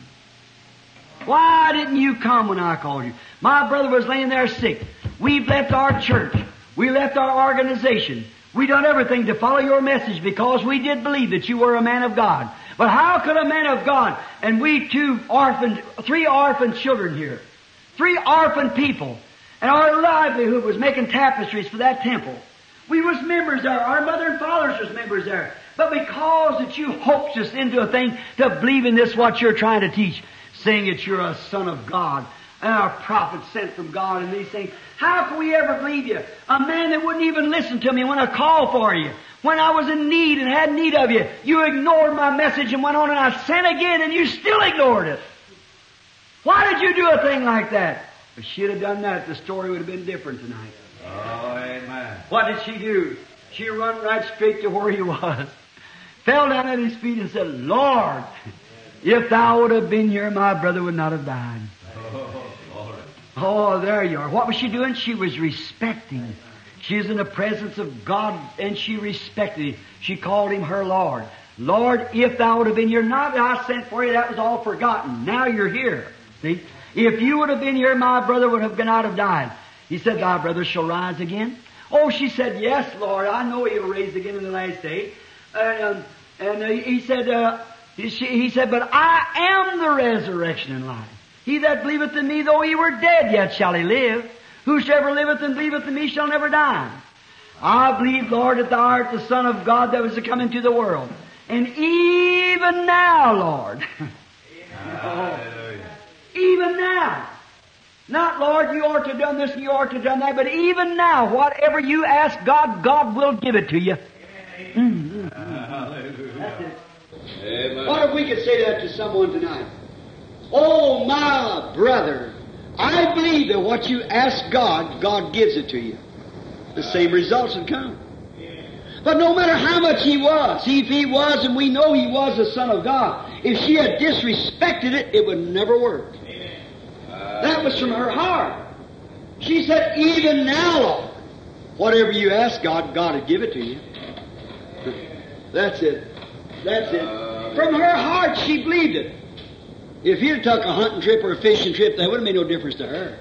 A: Why didn't you come when I called you? My brother was laying there sick. We've left our church. We left our organization. We done everything to follow your message because we did believe that you were a man of God. But how could a man of God, and we 3 orphan children here, 3 orphan people, and our livelihood was making tapestries for that temple. We was members there. Our mother and fathers was members there. But because that you hoaxed us into a thing to believe in this what you're trying to teach, saying that you're a son of God and our prophet sent from God and these things, how can we ever believe you? A man that wouldn't even listen to me when I called for you. When I was in need and had need of you, you ignored my message and went on and I sent again and you still ignored it. Why did you do a thing like that? If she'd have done that, the story would have been different tonight.
B: Oh, amen.
A: What did she do? She run right straight to where he was, fell down at his feet and said, Lord, if thou would have been here, my brother would not have died. Oh, there you are. What was she doing? She was respecting. She was in the presence of God and she respected him. She called him her Lord. Lord, if thou would have been here, not that I sent for you, that was all forgotten. Now you're here. See? If you would have been here, my brother would have not have died. He said, thy brother shall rise again. Oh, she said, yes, Lord, I know he'll rise again in the last day. He said, but I am the resurrection and life. He that believeth in me, though he were dead, yet shall he live. Whosoever liveth and believeth in me shall never die. I believe, Lord, that thou art the Son of God that was to come into the world. And even now, Lord, even now, not, Lord, you ought to have done this and you ought to have done that, but even now, whatever you ask God, God will give it to you. That's it. Amen. What if we could say that to someone tonight? Oh, my brother, I believe that what you ask God, God gives it to you. The same results would come. But no matter how much he was, if he was, and we know he was the Son of God, if she had disrespected it, it would never work. That was from her heart. She said, even now, Lord, whatever you ask God, God will give it to you. That's it. That's it.
C: From her heart, she believed it. If he'd took a hunting trip or a fishing trip, that would have made no difference to her.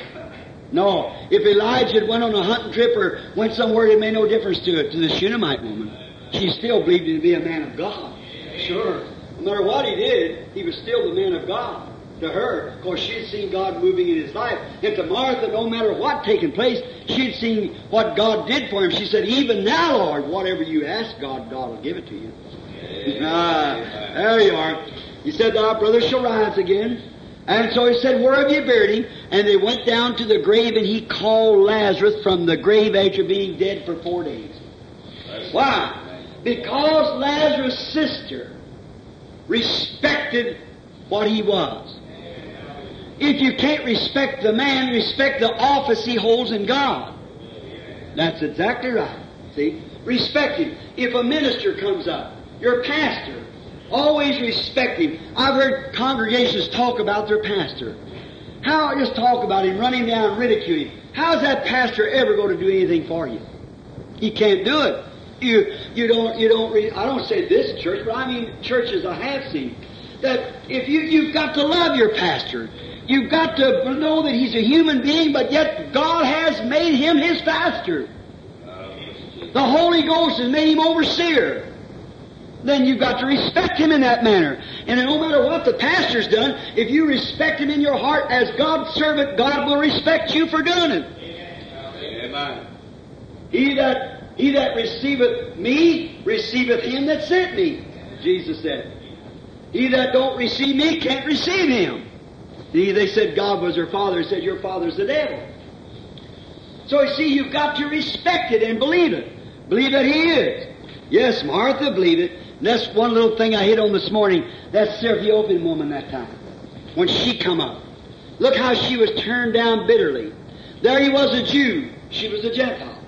C: No. If Elijah had went on a hunting trip or went somewhere, it made no difference to the Shunammite woman. She still believed him to be a man of God. Sure. No matter what he did, he was still the man of God. To her, of course, she had seen God moving in his life. And to Martha, no matter what taken place, she had seen what God did for him. She said, even now, Lord, whatever you ask God, God will give it to you. There you are. He said, thy brother shall rise again. And so he said, where have you buried him? And they went down to the grave, and he called Lazarus from the grave after being dead for 4 days. Why? Because Lazarus' sister respected what he was. If you can't respect the man, respect the office he holds in God. That's exactly right. See? Respect him. If a minister comes up, your pastor, always respect him. I've heard congregations talk about their pastor. How just talk about him, run him down, ridicule him. How's that pastor ever going to do anything for you? He can't do it. You don't. I don't say this church, but I mean churches I have seen. That if you've got to love your pastor. You've got to know that he's a human being, but yet God has made him his pastor. The Holy Ghost has made him overseer. Then you've got to respect him in that manner. And no matter what the pastor's done, if you respect him in your heart as God's servant, God will respect you for doing it.
B: Amen.
C: He that receiveth me, receiveth him that sent me, Jesus said. He that don't receive me can't receive him. They said God was their father. He said, your father's the devil. So you see, you've got to respect it and believe it. Believe that he is. Yes, Martha believed it. And that's one little thing I hit on this morning. That Syrophoenician woman that time. When she come up. Look how she was turned down bitterly. There he was a Jew. She was a Gentile.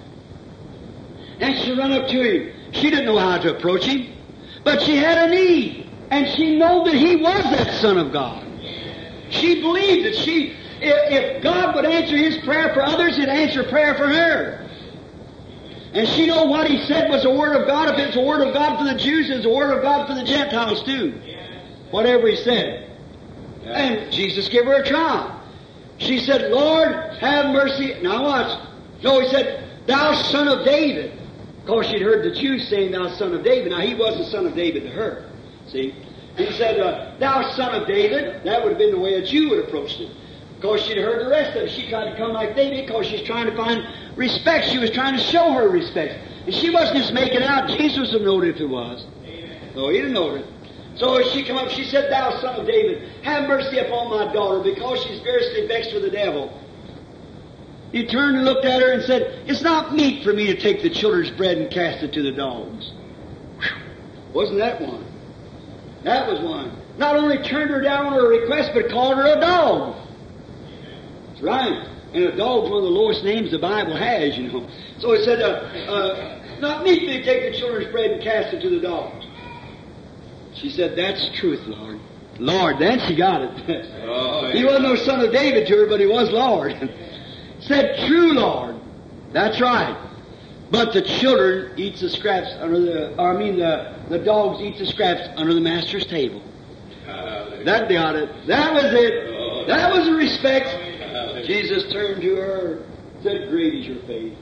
C: And she run up to him. She didn't know how to approach him. But she had a need. And she knew that he was that Son of God. She believed that if God would answer his prayer for others, he'd answer prayer for her. And she knew what he said was the Word of God. If it's the Word of God for the Jews, it's the Word of God for the Gentiles too. Whatever he said. And Jesus gave her a trial. She said, Lord, have mercy. Now watch. No, he said, thou Son of David. Of course, she'd heard the Jews saying, thou Son of David. Now, he was the Son of David to her. See? He said, thou Son of David. That would have been the way a Jew would have approached it. Of course, she'd heard the rest of it. She tried to come like David because she's trying to find respect. She was trying to show her respect. And she wasn't just making out. Jesus would have known if it was. No, he didn't know it. So as she come up, she said, thou Son of David, have mercy upon my daughter, because she's variously vexed with the devil. He turned and looked at her and said, it's not meet for me to take the children's bread and cast it to the dogs. Whew. Wasn't that one? That was one. Not only turned her down on her request, but called her a dog. That's right. And a dog's one of the lowest names the Bible has, you know. So he said, not meet me to take the children's bread and cast it to the dogs. She said, that's truth, Lord. Lord, then she got it. Oh, he wasn't no Son of David to her, but he was Lord. Said, true, Lord. That's right. But the children eats the scraps under the dogs eat the scraps under the master's table. That got it. That was it. That was the respect. Jesus turned to her, said, great is your faith.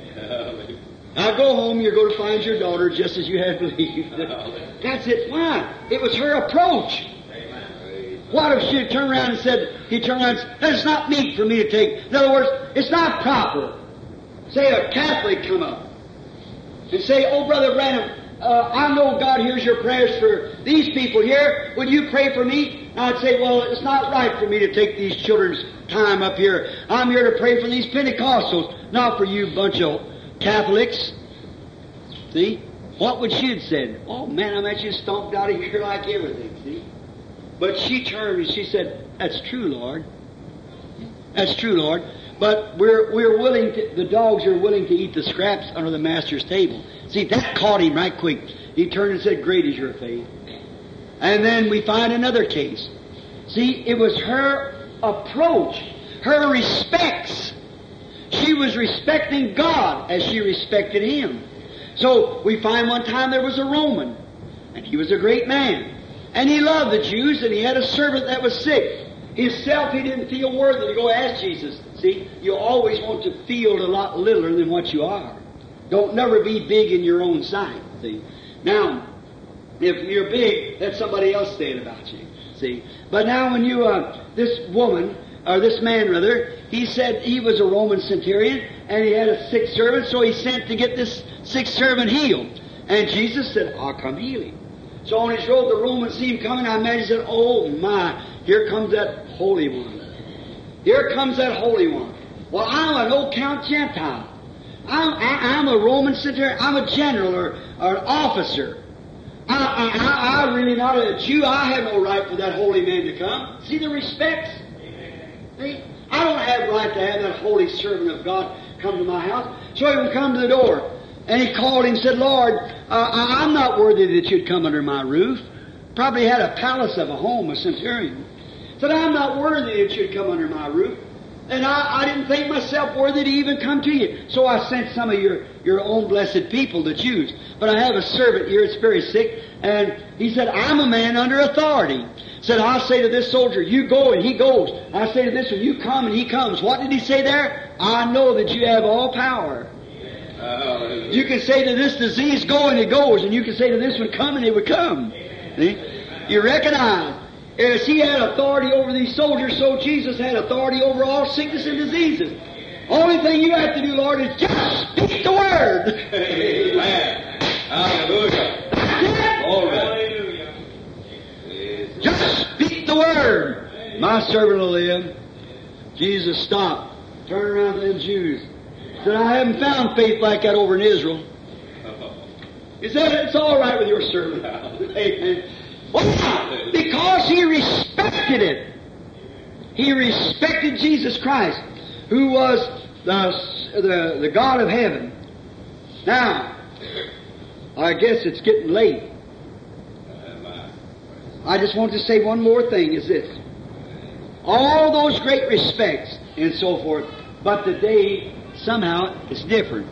C: Now go home, you're going to find your daughter just as you had believed. That's it. Why? It was her approach. What if she had turned around and said, he turned around and said, that's not meat for me to take. In other words, it's not proper. Say a Catholic come up and say, oh, Brother Branham, I know God hears your prayers for these people here. Would you pray for me? And I'd say, well, it's not right for me to take these children's time up here. I'm here to pray for these Pentecostals, not for you bunch of Catholics. See? What would she have said? Oh, man, I'm actually stomped out of here like everything, see? But she turned and she said, that's true, Lord. That's true, Lord. But we're willing to, the dogs are willing to eat the scraps under the master's table. See, that caught him right quick. He turned and said, great is your faith. And then we find another case. See, it was her approach, her respects. She was respecting God as she respected him. So we find one time there was a Roman, and he was a great man. And he loved the Jews, and he had a servant that was sick. Himself, he didn't feel worthy to go ask Jesus. See, you always want to feel a lot littler than what you are. Don't never be big in your own sight. See, now, if you're big, that's somebody else saying about you. See, but now when you, this woman, or this man rather, he said he was a Roman centurion, and he had a sick servant, so he sent to get this sick servant healed. And Jesus said, I'll come heal him. So on his road, the Romans see him coming. I imagine he said, oh my, here comes that Holy One. Here comes that Holy One. Well, I'm an no-count Gentile. I'm a Roman centurion. I'm a general or an officer. I'm really not a Jew. I have no right for that holy man to come. See the respects? See? I don't have right to have that holy servant of God come to my house. So he would come to the door. And he called him and said, Lord, I'm not worthy that you'd come under my roof. Probably had a palace of a home, a centurion. Said, I'm not worthy that you'd come under my roof. And I didn't think myself worthy to even come to you. So I sent some of your own blessed people, the Jews. But I have a servant here that's very sick. And he said, I'm a man under authority. Said, I'll say to this soldier, you go, and he goes. I say to this one, you come, and he comes. What did he say there? I know that you have all power. You can say to this disease, go, and it goes. And you can say to this one, come, and it would come. See? You recognize, as he had authority over these soldiers, so Jesus had authority over all sickness and diseases. Only thing you have to do, Lord, is just speak the word.
B: Amen. Hallelujah.
C: Hallelujah. Just speak the word. My servant will live. Jesus stopped, turned around to them Jews. Said, I haven't found faith like that over in Israel. He said, it's all right with your servant. Amen. Why? Because he respected it. He respected Jesus Christ, who was the God of heaven. Now, I guess it's getting late. I just want to say one more thing, is this. All those great respects and so forth, but today, somehow, it's different.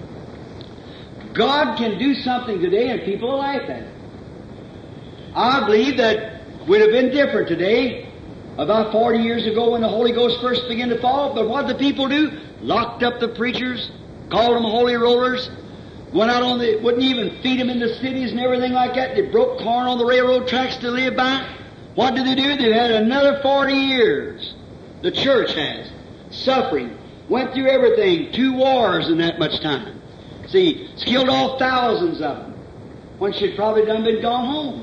C: God can do something today and people will laugh at it. I believe that would have been different today, about 40 years ago when the Holy Ghost first began to fall. But what did the people do? Locked up the preachers, called them holy rollers, went out wouldn't even feed them in the cities and everything like that. They broke corn on the railroad tracks to live by. What did they do? They had another 40 years. The church has. Suffering. Went through everything. 2 wars in that much time. See, killed off thousands of them, when she'd probably done been gone home.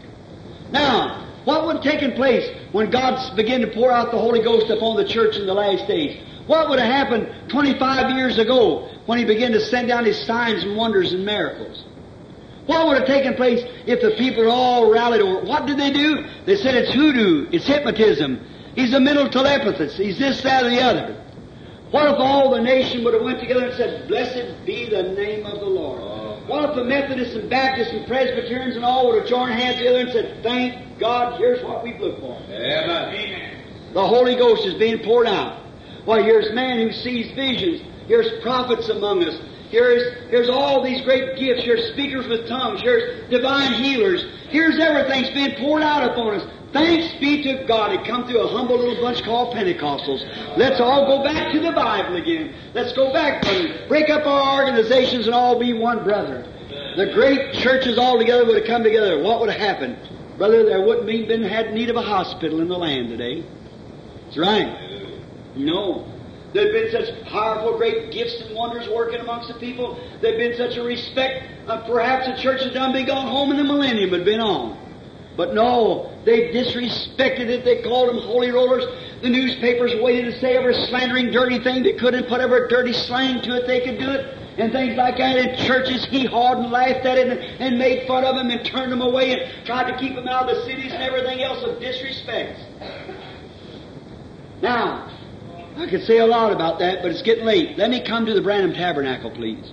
C: Now, what would have taken place when God began to pour out the Holy Ghost upon the church in the last days? What would have happened 25 years ago when He began to send down His signs and wonders and miracles? What would have taken place if the people had all rallied over? What did they do? They said it's hoodoo, it's hypnotism, he's a mental telepathist, he's this, that, or the other. What if all the nation would have went together and said, blessed be the name of the Lord? What if the Methodists and Baptists and Presbyterians and all would have joined hands together and said, thank God, here's what we've looked for.
B: Amen.
C: The Holy Ghost is being poured out. Why, here's man who sees visions. Here's prophets among us. Here's all these great gifts. Here's speakers with tongues. Here's divine healers. Here's everything's being poured out upon us. Thanks be to God. It come through a humble little bunch called Pentecostals. Let's all go back to the Bible again. Let's go back, brother. Break up our organizations and all be one brother. The great churches all together would have come together. What would have happened? Brother, there wouldn't have been had need of a hospital in the land today. That's right. No. There'd been such powerful, great gifts and wonders working amongst the people. There'd been such a respect. Perhaps the church had done been gone home and the millennium had been on. But no, they disrespected it. They called them holy rollers. The newspapers waited to say every slandering, dirty thing they could and put every dirty slang to it they could do it. And things like that. And churches hee-hawed and laughed at it and made fun of them and turned them away and tried to keep them out of the cities and everything else of disrespect. Now, I could say a lot about that, but it's getting late. Let me come to the Branham Tabernacle, please.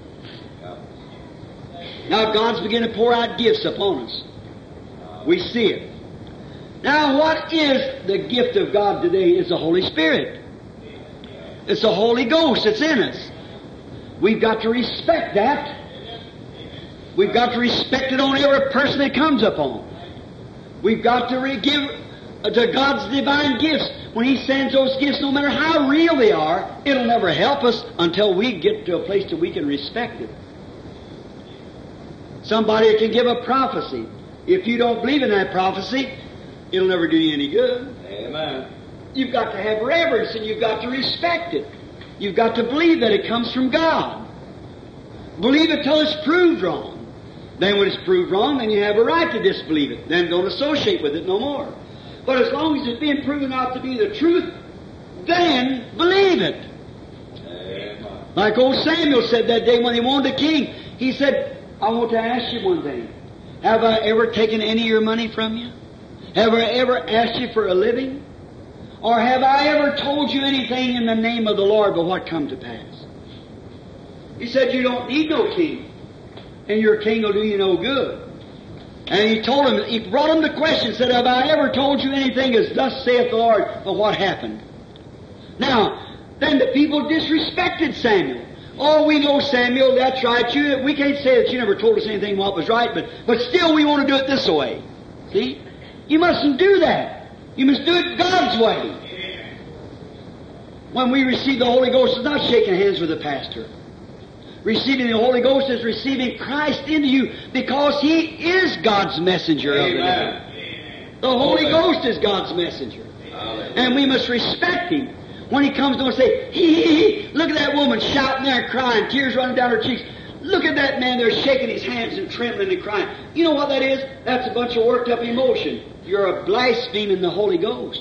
C: Now God's beginning to pour out gifts upon us. We see it. Now, what is the gift of God today? It's the Holy Spirit. It's the Holy Ghost that's in us. We've got to respect that. We've got to respect it on every person that comes upon. We've got to give to God's divine gifts. When He sends those gifts, no matter how real they are, it'll never help us until we get to a place that we can respect it. Somebody can give a prophecy. If you don't believe in that prophecy, it'll never do you any good.
B: Amen.
C: You've got to have reverence and you've got to respect it. You've got to believe that it comes from God. Believe it till it's proved wrong. Then when it's proved wrong, then you have a right to disbelieve it. Then don't associate with it no more. But as long as it's being proven out to be the truth, then believe it.
B: Amen.
C: Like old Samuel said that day when he wanted a king, he said, I want to ask you one thing. Have I ever taken any of your money from you? Have I ever asked you for a living? Or have I ever told you anything in the name of the Lord but what come to pass? He said, you don't need no king. And your king will do you no good. And he told him, he brought him the question, said, have I ever told you anything as thus saith the Lord, but what happened? Now, then the people disrespected Samuel. Oh, we know Samuel, that's right. We can't say that you never told us anything what was right, but still we want to do it this way. See? You mustn't do that. You must do it God's way. When we receive the Holy Ghost, it's not shaking hands with the pastor. Receiving the Holy Ghost is receiving Christ into you because He is God's messenger of the day. The Holy Ghost is God's messenger. And we must respect Him. When He comes to us and say, hee, look at that woman shouting there and crying, tears running down her cheeks. Look at that man there shaking his hands and trembling and crying. You know what that is? That's a bunch of worked up emotion. You're a blaspheming the Holy Ghost.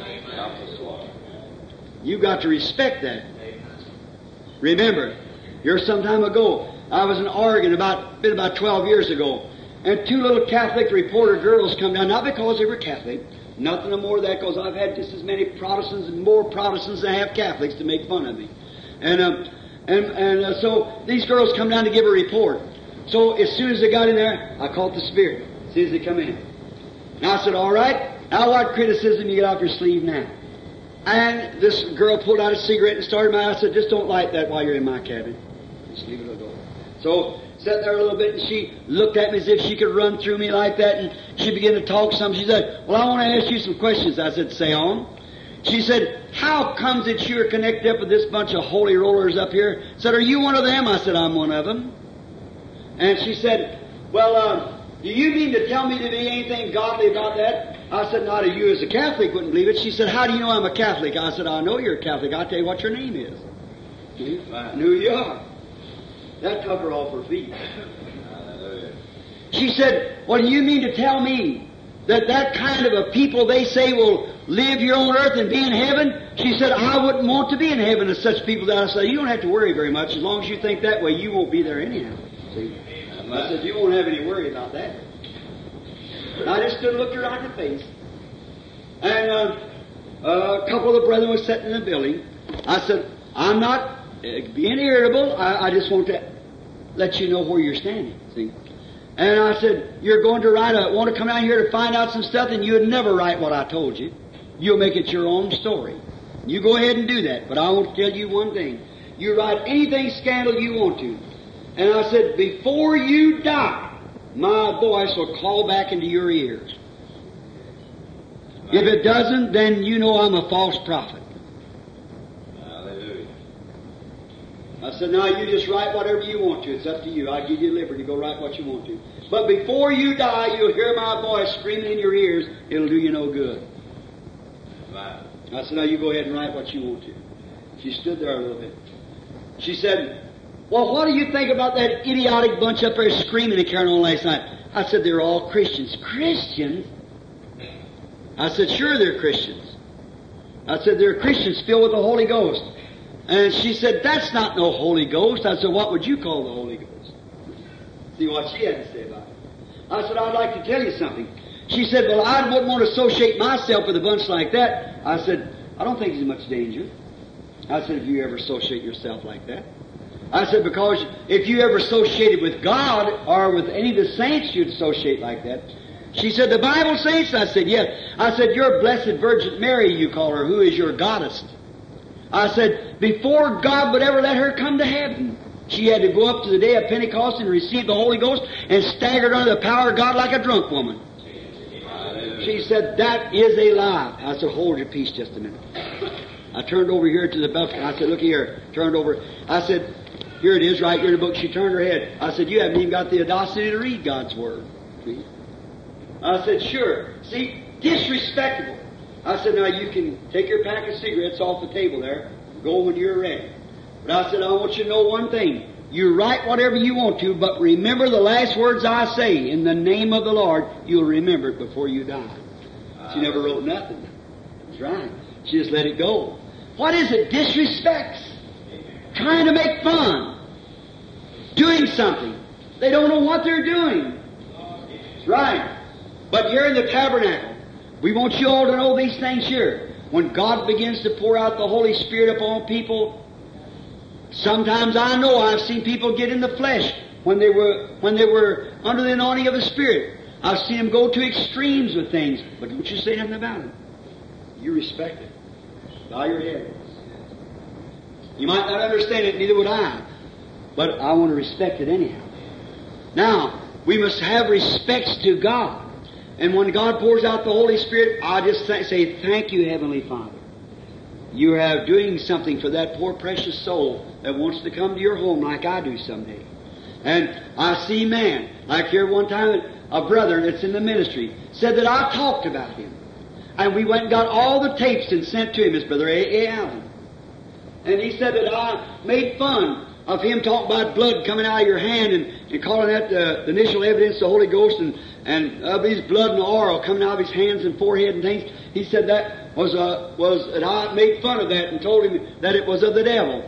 C: You've got to respect that. Remember, here some time ago, I was in Oregon about 12 years ago, and two little Catholic reporter girls come down, not because they were Catholic, nothing more of that, because I've had just as many Protestants and more Protestants than I have Catholics to make fun of me. And so these girls come down to give a report. So as soon as they got in there, I called the Spirit, as soon as they come in. And I said, all right, now what criticism you get off your sleeve now? And this girl pulled out a cigarette and started my. I said, just don't light that while you're in my cabin. Just leave it alone. So, sat there a little bit, and she looked at me as if she could run through me like that, and she began to talk some. She said, well, I want to ask you some questions. I said, say on. She said, how comes that you're connected up with this bunch of holy rollers up here? I said, are you one of them? I said, I'm one of them. And she said, well, do you mean to tell me to be anything godly about that? I said, not you as a Catholic wouldn't believe it. She said, how do you know I'm a Catholic? I said, I know you're a Catholic. I'll tell you what your name is. I knew you are. That took her off her feet. She said, well, do you mean to tell me that kind of a people they say will live here on earth and be in heaven? She said, I wouldn't want to be in heaven as such people. That I said, you don't have to worry very much. As long as you think that way, you won't be there anyhow. See? I said, you won't have any worry about that. I just stood and looked her right in the face. And a couple of the brethren was sitting in the building. I said, I'm not being irritable. I just want to let you know where you're standing. See? And I said, you're going to want to come down here to find out some stuff, and you would never write what I told you. You'll make it your own story. You go ahead and do that. But I want to tell you one thing. You write anything scandal you want to. And I said, before you die, my voice will call back into your ears. If it doesn't, then you know I'm a false prophet.
B: Hallelujah.
C: I said, now you just write whatever you want to. It's up to you. I give you liberty to go write what you want to. But before you die, you'll hear my voice screaming in your ears. It'll do you no good.
B: Right.
C: I said, now you go ahead and write what you want to. She stood there a little bit. She said, well, what do you think about that idiotic bunch up there screaming and carrying on last night? I said, they're all Christians. Christians? I said, sure they're Christians. I said, they're Christians filled with the Holy Ghost. And she said, that's not no Holy Ghost. I said, what would you call the Holy Ghost? See what she had to say about it. I said, I'd like to tell you something. She said, well, I wouldn't want to associate myself with a bunch like that. I said, I don't think there's much danger. I said, if you ever associate yourself like that. I said, because if you ever associated with God or with any of the saints, you'd associate like that. She said, the Bible saints? I said, yes. I said, your Blessed Virgin Mary, you call her, who is your goddess. I said, before God would ever let her come to heaven, she had to go up to the day of Pentecost and receive the Holy Ghost and staggered under the power of God like a drunk woman. She said, that is a lie. I said, hold your peace just a minute. I turned over here to the book, and I said, look here. Turned over. I said, here it is, right here in the book. She turned her head. I said, you haven't even got the audacity to read God's Word. See? I said, sure. See, disrespectful. I said, now you can take your pack of cigarettes off the table there. Go when you're ready. But I said, I want you to know one thing. You write whatever you want to, but remember the last words I say. In the name of the Lord, you'll remember it before you die. She never wrote nothing. That's right. She just let it go. What is it? Disrespects. Trying to make fun. Doing something. They don't know what they're doing. That's right. But here in the tabernacle, we want you all to know these things here. When God begins to pour out the Holy Spirit upon people, sometimes I know I've seen people get in the flesh when they were under the anointing of the Spirit. I've seen them go to extremes with things. But don't you say nothing about it. You respect it. Bow your head. You might not understand it, neither would I. But I want to respect it anyhow. Now, we must have respects to God. And when God pours out the Holy Spirit, I just say, thank you, Heavenly Father. You are doing something for that poor precious soul that wants to come to your home like I do someday. And I see man, like here one time, a brother that's in the ministry, said that I talked about him. And we went and got all the tapes and sent to him, his brother A. Allen. And he said that I made fun of him talking about blood coming out of your hand and calling that the initial evidence of the Holy Ghost and of his blood and oil coming out of his hands and forehead and things. He said that was that I made fun of that and told him that it was of the devil.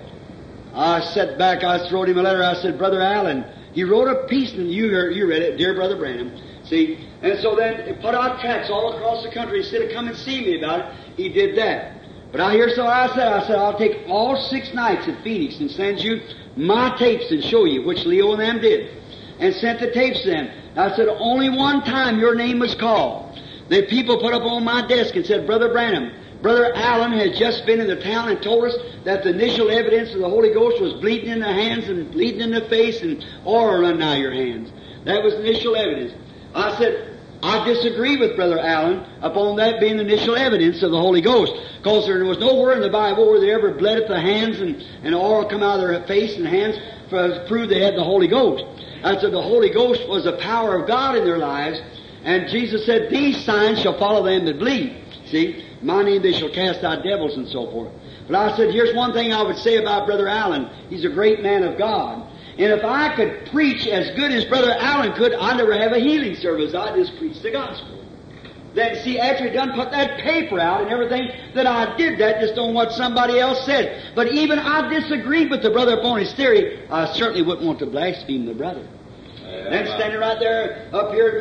C: I sat back, I wrote him a letter, I said, Brother Allen, he wrote a piece and you read it, Dear Brother Branham. See? And so then he put out tracts all across the country. He said, come and see me about it. He did that. But I said, I'll take all 6 nights at Phoenix and send you my tapes and show you, which Leo and them did. And sent the tapes to them. I said, only one time your name was called. The people put up on my desk and said, Brother Branham, Brother Allen has just been in the town and told us that the initial evidence of the Holy Ghost was bleeding in the hands and bleeding in the face and oil running out of your hands. That was the initial evidence. I said, I disagree with Brother Allen upon that being the initial evidence of the Holy Ghost. Because there was nowhere in the Bible where they ever bled at the hands and oil come out of their face and hands to prove they had the Holy Ghost. I said the Holy Ghost was the power of God in their lives. And Jesus said, these signs shall follow them that believe. See, my name they shall cast out devils and so forth. But I said, here's one thing I would say about Brother Allen. He's a great man of God. And if I could preach as good as Brother Allen could, I'd never have a healing service. I'd just preach the gospel. Then, see, after he done put that paper out and everything, that I did that just on what somebody else said. But even I disagreed with the brother upon his theory, I certainly wouldn't want to blaspheme the brother. Then standing right there up here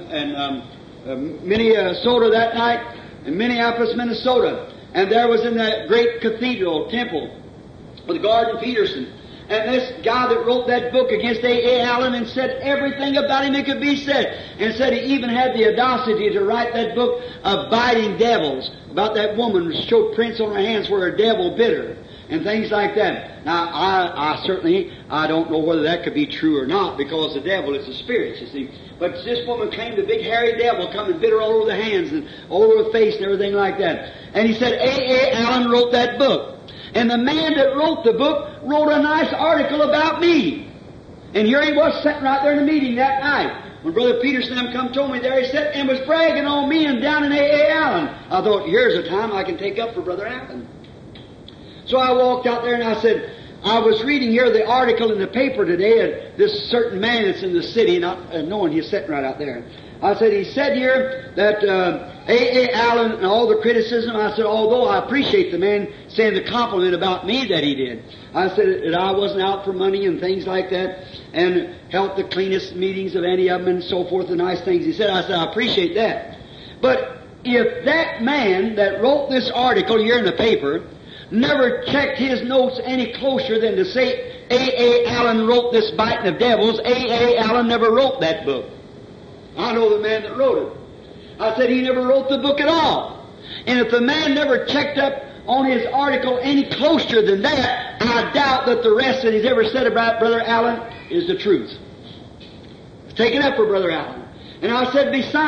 C: in Minnesota that night, in Minneapolis, Minnesota, and there was in that great cathedral temple with Gordon Peterson. And this guy that wrote that book against A. Allen and said everything about him that could be said. And said he even had the audacity to write that book of biting devils. About that woman who showed prints on her hands where a devil bit her. And things like that. Now, I certainly don't know whether that could be true or not, because the devil is a spirit, you see. But this woman claimed a big hairy devil come and bit her all over the hands and all over the face and everything like that. And he said A. Allen wrote that book. And the man that wrote the book wrote a nice article about me. And here he was sitting right there in the meeting that night. When Brother Peterson and them come told me there, he sat and was bragging on me and down in A. Allen. I thought, here's a time I can take up for Brother Allen. So I walked out there and I said, I was reading here the article in the paper today of this certain man that's in the city, not knowing he's sitting right out there. I said, he said here that A. Allen and all the criticism, I said, although I appreciate the man saying the compliment about me that he did. I said that I wasn't out for money and things like that and held the cleanest meetings of any of them and so forth, the nice things he said. I said, I appreciate that. But if that man that wrote this article here in the paper never checked his notes any closer than to say A. Allen wrote this biting of devils, A. Allen never wrote that book. I know the man that wrote it. I said he never wrote the book at all. And if the man never checked up on his article any closer than that, I doubt that the rest that he's ever said about Brother Allen is the truth. Take it up for Brother Allen. And I said, besides,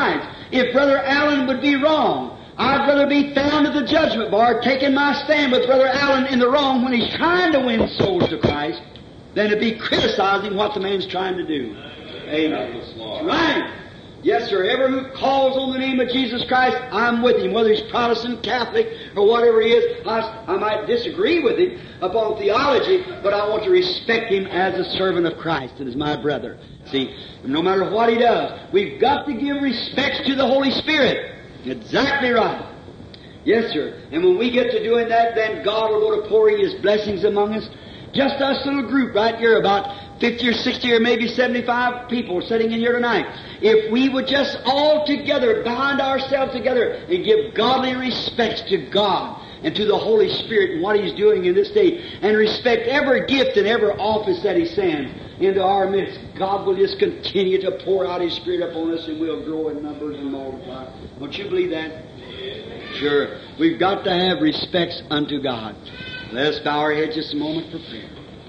C: If Brother Allen would be wrong, I'd rather be found at the judgment bar taking my stand with Brother Allen in the wrong when he's trying to win souls to Christ than to be criticizing what the man's trying to do. Amen. That's right. Yes, sir. Ever who calls on the name of Jesus Christ, I'm with him. Whether he's Protestant, Catholic, or whatever he is, I might disagree with him upon theology, but I want to respect him as a servant of Christ and as my brother. See, no matter what he does, we've got to give respects to the Holy Spirit. Exactly right. Yes, sir. And when we get to doing that, then God will go to pouring His blessings among us. Just us little group right here, about 50 or 60 or maybe 75 people sitting in here tonight. If we would just all together bind ourselves together and give godly respects to God and to the Holy Spirit and what He's doing in this day, and respect every gift and every office that He sends into our midst, God will just continue to pour out His Spirit upon us, and we'll grow in numbers and multiply. Don't you believe that? Sure. We've got to have respects unto God. Let us bow our heads just a moment for prayer.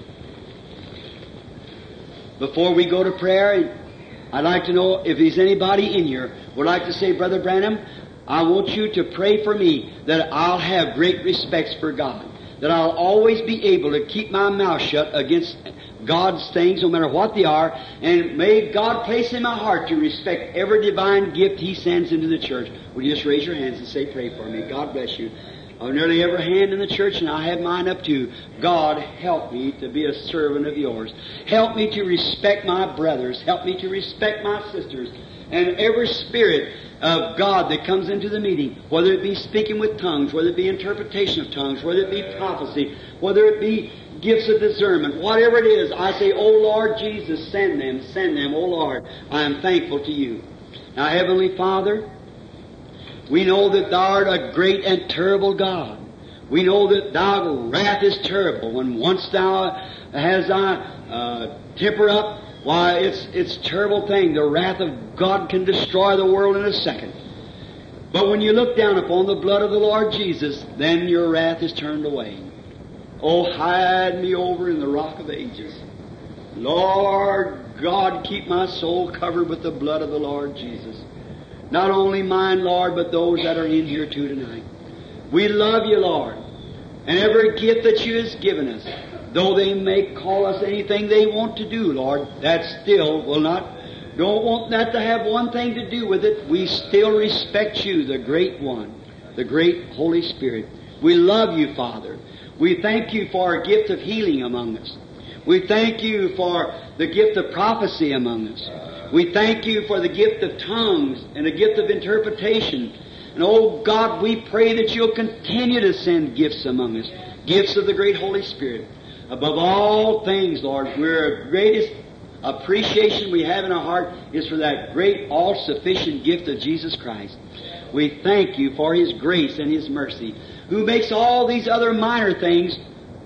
C: Before we go to prayer, I'd like to know if there's anybody in here who would like to say, Brother Branham, I want you to pray for me that I'll have great respects for God, that I'll always be able to keep my mouth shut against God's things, no matter what they are, and may God place in my heart to respect every divine gift He sends into the church. Will you just raise your hands and say, pray for me? God bless you. Nearly every hand in the church, and I have mine up too. God, help me to be a servant of Yours. Help me to respect my brothers. Help me to respect my sisters. And every spirit of God that comes into the meeting, whether it be speaking with tongues, whether it be interpretation of tongues, whether it be prophecy, whether it be gifts of discernment, whatever it is, I say, Oh Lord Jesus, send them, Oh Lord, I am thankful to You. Now, Heavenly Father, we know that Thou art a great and terrible God. We know that Thy wrath is terrible. When once Thou has Thy temper up, why, it's a terrible thing. The wrath of God can destroy the world in a second. But when you look down upon the blood of the Lord Jesus, then Your wrath is turned away. Oh, hide me over in the rock of ages. Lord God, keep my soul covered with the blood of the Lord Jesus. Not only mine, Lord, but those that are in here too tonight. We love You, Lord. And every gift that You has given us, though they may call us anything they want to do, Lord, that still will not, don't want that to have one thing to do with it. We still respect You, the Great One, the great Holy Spirit. We love You, Father. We thank You for a gift of healing among us. We thank You for the gift of prophecy among us. We thank You for the gift of tongues and the gift of interpretation. And oh God, we pray that You'll continue to send gifts among us, gifts of the great Holy Spirit. Above all things, Lord, our greatest appreciation we have in our heart is for that great, all-sufficient gift of Jesus Christ. We thank You for His grace and His mercy, who makes all these other minor things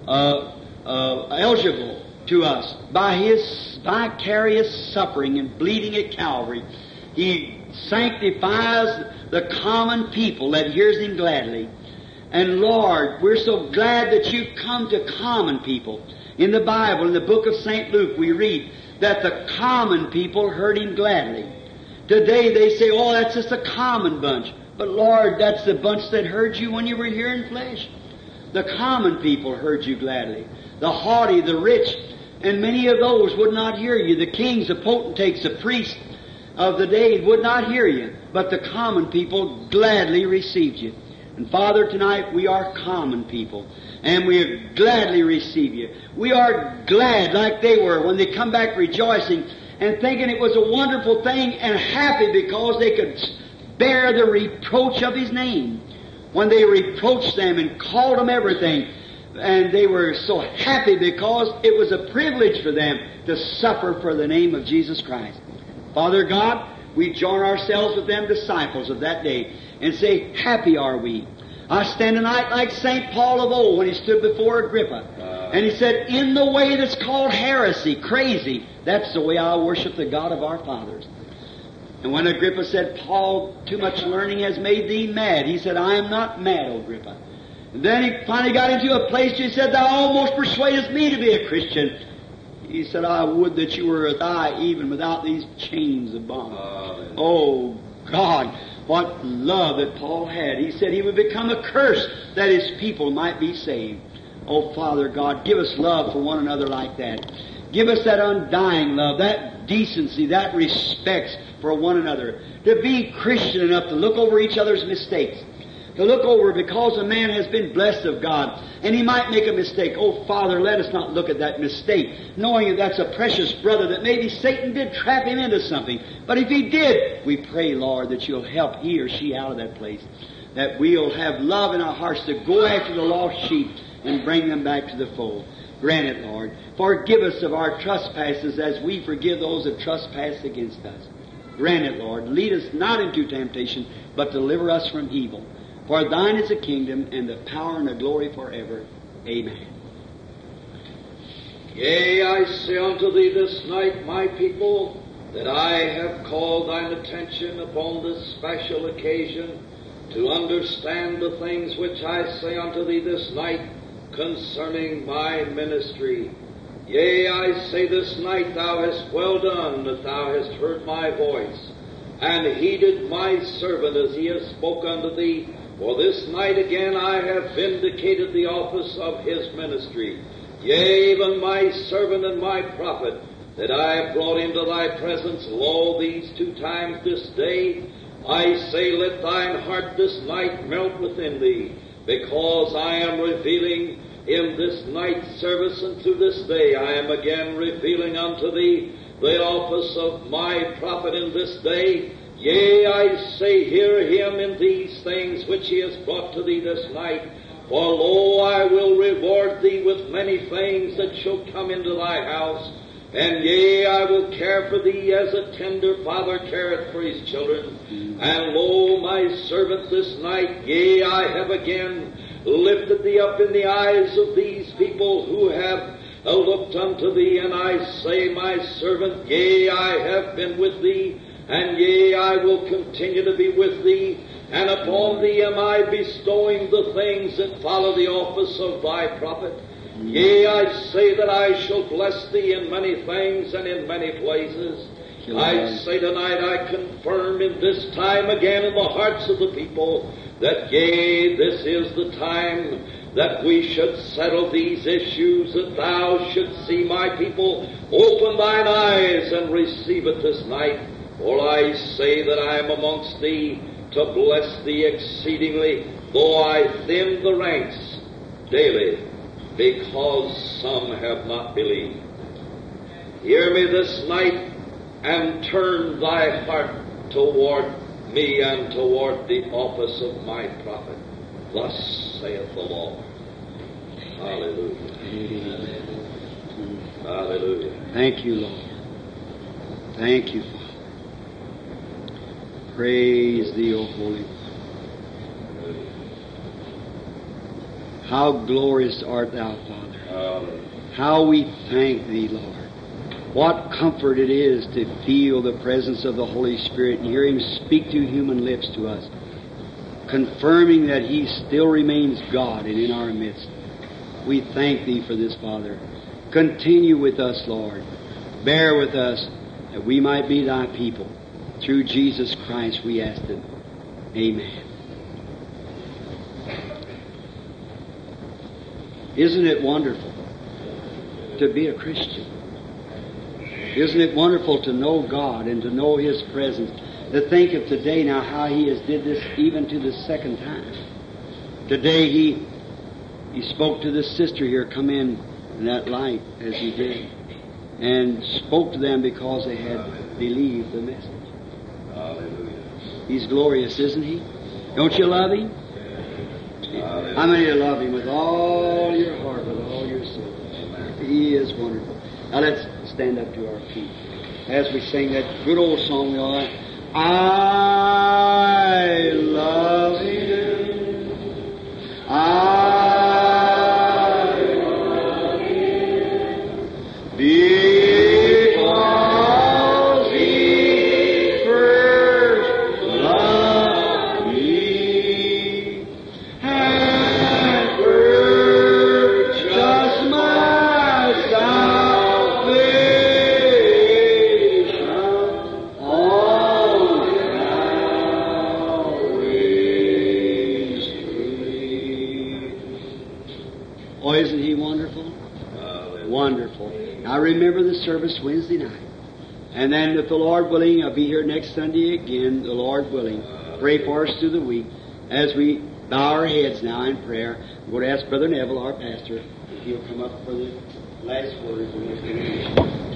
C: eligible to us by His vicarious suffering and bleeding at Calvary. He sanctifies the common people that hears Him gladly. And Lord, we're so glad that You've come to common people. In the Bible, in the book of St. Luke, we read that the common people heard Him gladly. Today they say, oh, that's just a common bunch. But Lord, that's the bunch that heard You when You were here in flesh. The common people heard You gladly. The haughty, the rich, and many of those would not hear You. The kings, the potentates, the priests of the day would not hear You. But the common people gladly received You. And Father, tonight we are common people. And we gladly receive You. We are glad like they were when they come back rejoicing and thinking it was a wonderful thing and happy because they could bear the reproach of His name. When they reproached them and called them everything, and they were so happy because it was a privilege for them to suffer for the name of Jesus Christ. Father God, we join ourselves with them disciples of that day and say, happy are we. I stand tonight like St. Paul of old when he stood before Agrippa. And he said, in the way that's called heresy, crazy, that's the way I worship the God of our fathers. And when Agrippa said, Paul, too much learning has made thee mad, he said, I am not mad, O Agrippa. And then he finally got into a place where he said, thou almost persuadest me to be a Christian. He said, I would that you were a thy even without these chains of bond. Oh, God, what love that Paul had. He said he would become a curse that his people might be saved. Oh, Father God, give us love for one another like that. Give us that undying love, that decency, that respect for one another. To be Christian enough to look over each other's mistakes. To look over because a man has been blessed of God and he might make a mistake. Oh, Father, let us not look at that mistake, knowing that that's a precious brother, that maybe Satan did trap him into something. But if he did, we pray, Lord, that you'll help he or she out of that place. That we'll have love in our hearts to go after the lost sheep and bring them back to the fold. Grant it, Lord. Forgive us of our trespasses as we forgive those that trespass against us. Grant it, Lord. Lead us not into temptation, but deliver us from evil. For thine is the kingdom, and the power, and the glory forever. Amen.
B: Yea, I say unto thee this night, my people, that I have called thine attention upon this special occasion to understand the things which I say unto thee this night concerning my ministry. Yea, I say this night, thou hast well done that thou hast heard my voice, and heeded my servant as he has spoke unto thee. For this night again I have vindicated the office of his ministry. Yea, even my servant and my prophet, that I have brought into thy presence, lo, these 2 times this day. I say, let thine heart this night melt within thee, because I am revealing in this night's service, and through this day I am again revealing unto thee the office of my prophet in this day. Yea, I say, hear him in these things which he has brought to thee this night. For lo, I will reward thee with many things that shall come into thy house. And yea, I will care for thee as a tender father careth for his children. And lo, my servant this night, yea, I have again lifted thee up in the eyes of these people who have looked unto thee. And I say, my servant, yea, I have been with thee. And yea, I will continue to be with thee, and upon thee am I bestowing the things that follow the office of thy prophet. Yea, I say that I shall bless thee in many things and in many places. I say tonight, I confirm in this time again in the hearts of the people that yea, this is the time that we should settle these issues, that thou shouldst see my people open thine eyes and receive it this night. For I say that I am amongst thee to bless thee exceedingly, though I thin the ranks daily, because some have not believed. Hear me this night, and turn thy heart toward me and toward the office of my prophet. Thus saith the Lord. Hallelujah. Hallelujah.
C: Thank you, Lord. Thank you, Father. Praise thee, O Holy One. How glorious art thou, Father. How we thank thee, Lord. What comfort it is to feel the presence of the Holy Spirit and hear Him speak through human lips to us, confirming that He still remains God and in our midst. We thank thee for this, Father. Continue with us, Lord. Bear with us, that we might be thy people. Through Jesus Christ we ask it. Amen. Isn't it wonderful to be a Christian? Isn't it wonderful to know God and to know His presence? To think of today now how He has did this even to the second time. Today He spoke to this sister here, come in that light as He did, and spoke to them because they had believed the message.
B: Hallelujah.
C: He's glorious, isn't He? Don't you love Him? How many of you love Him with all your heart, with all your soul? He is wonderful. Now let's stand up to our feet as we sing that good old song we all like. I love Him. I love Him. Because He first loved me and purchased my salvation on Calvary. wonderful. I remember the service Wednesday night. And then, if the Lord willing, I'll be here next Sunday again, the Lord willing. Pray for us through the week. As we bow our heads now in prayer, I'm going to ask Brother Neville, our pastor, if he'll come up for the last word.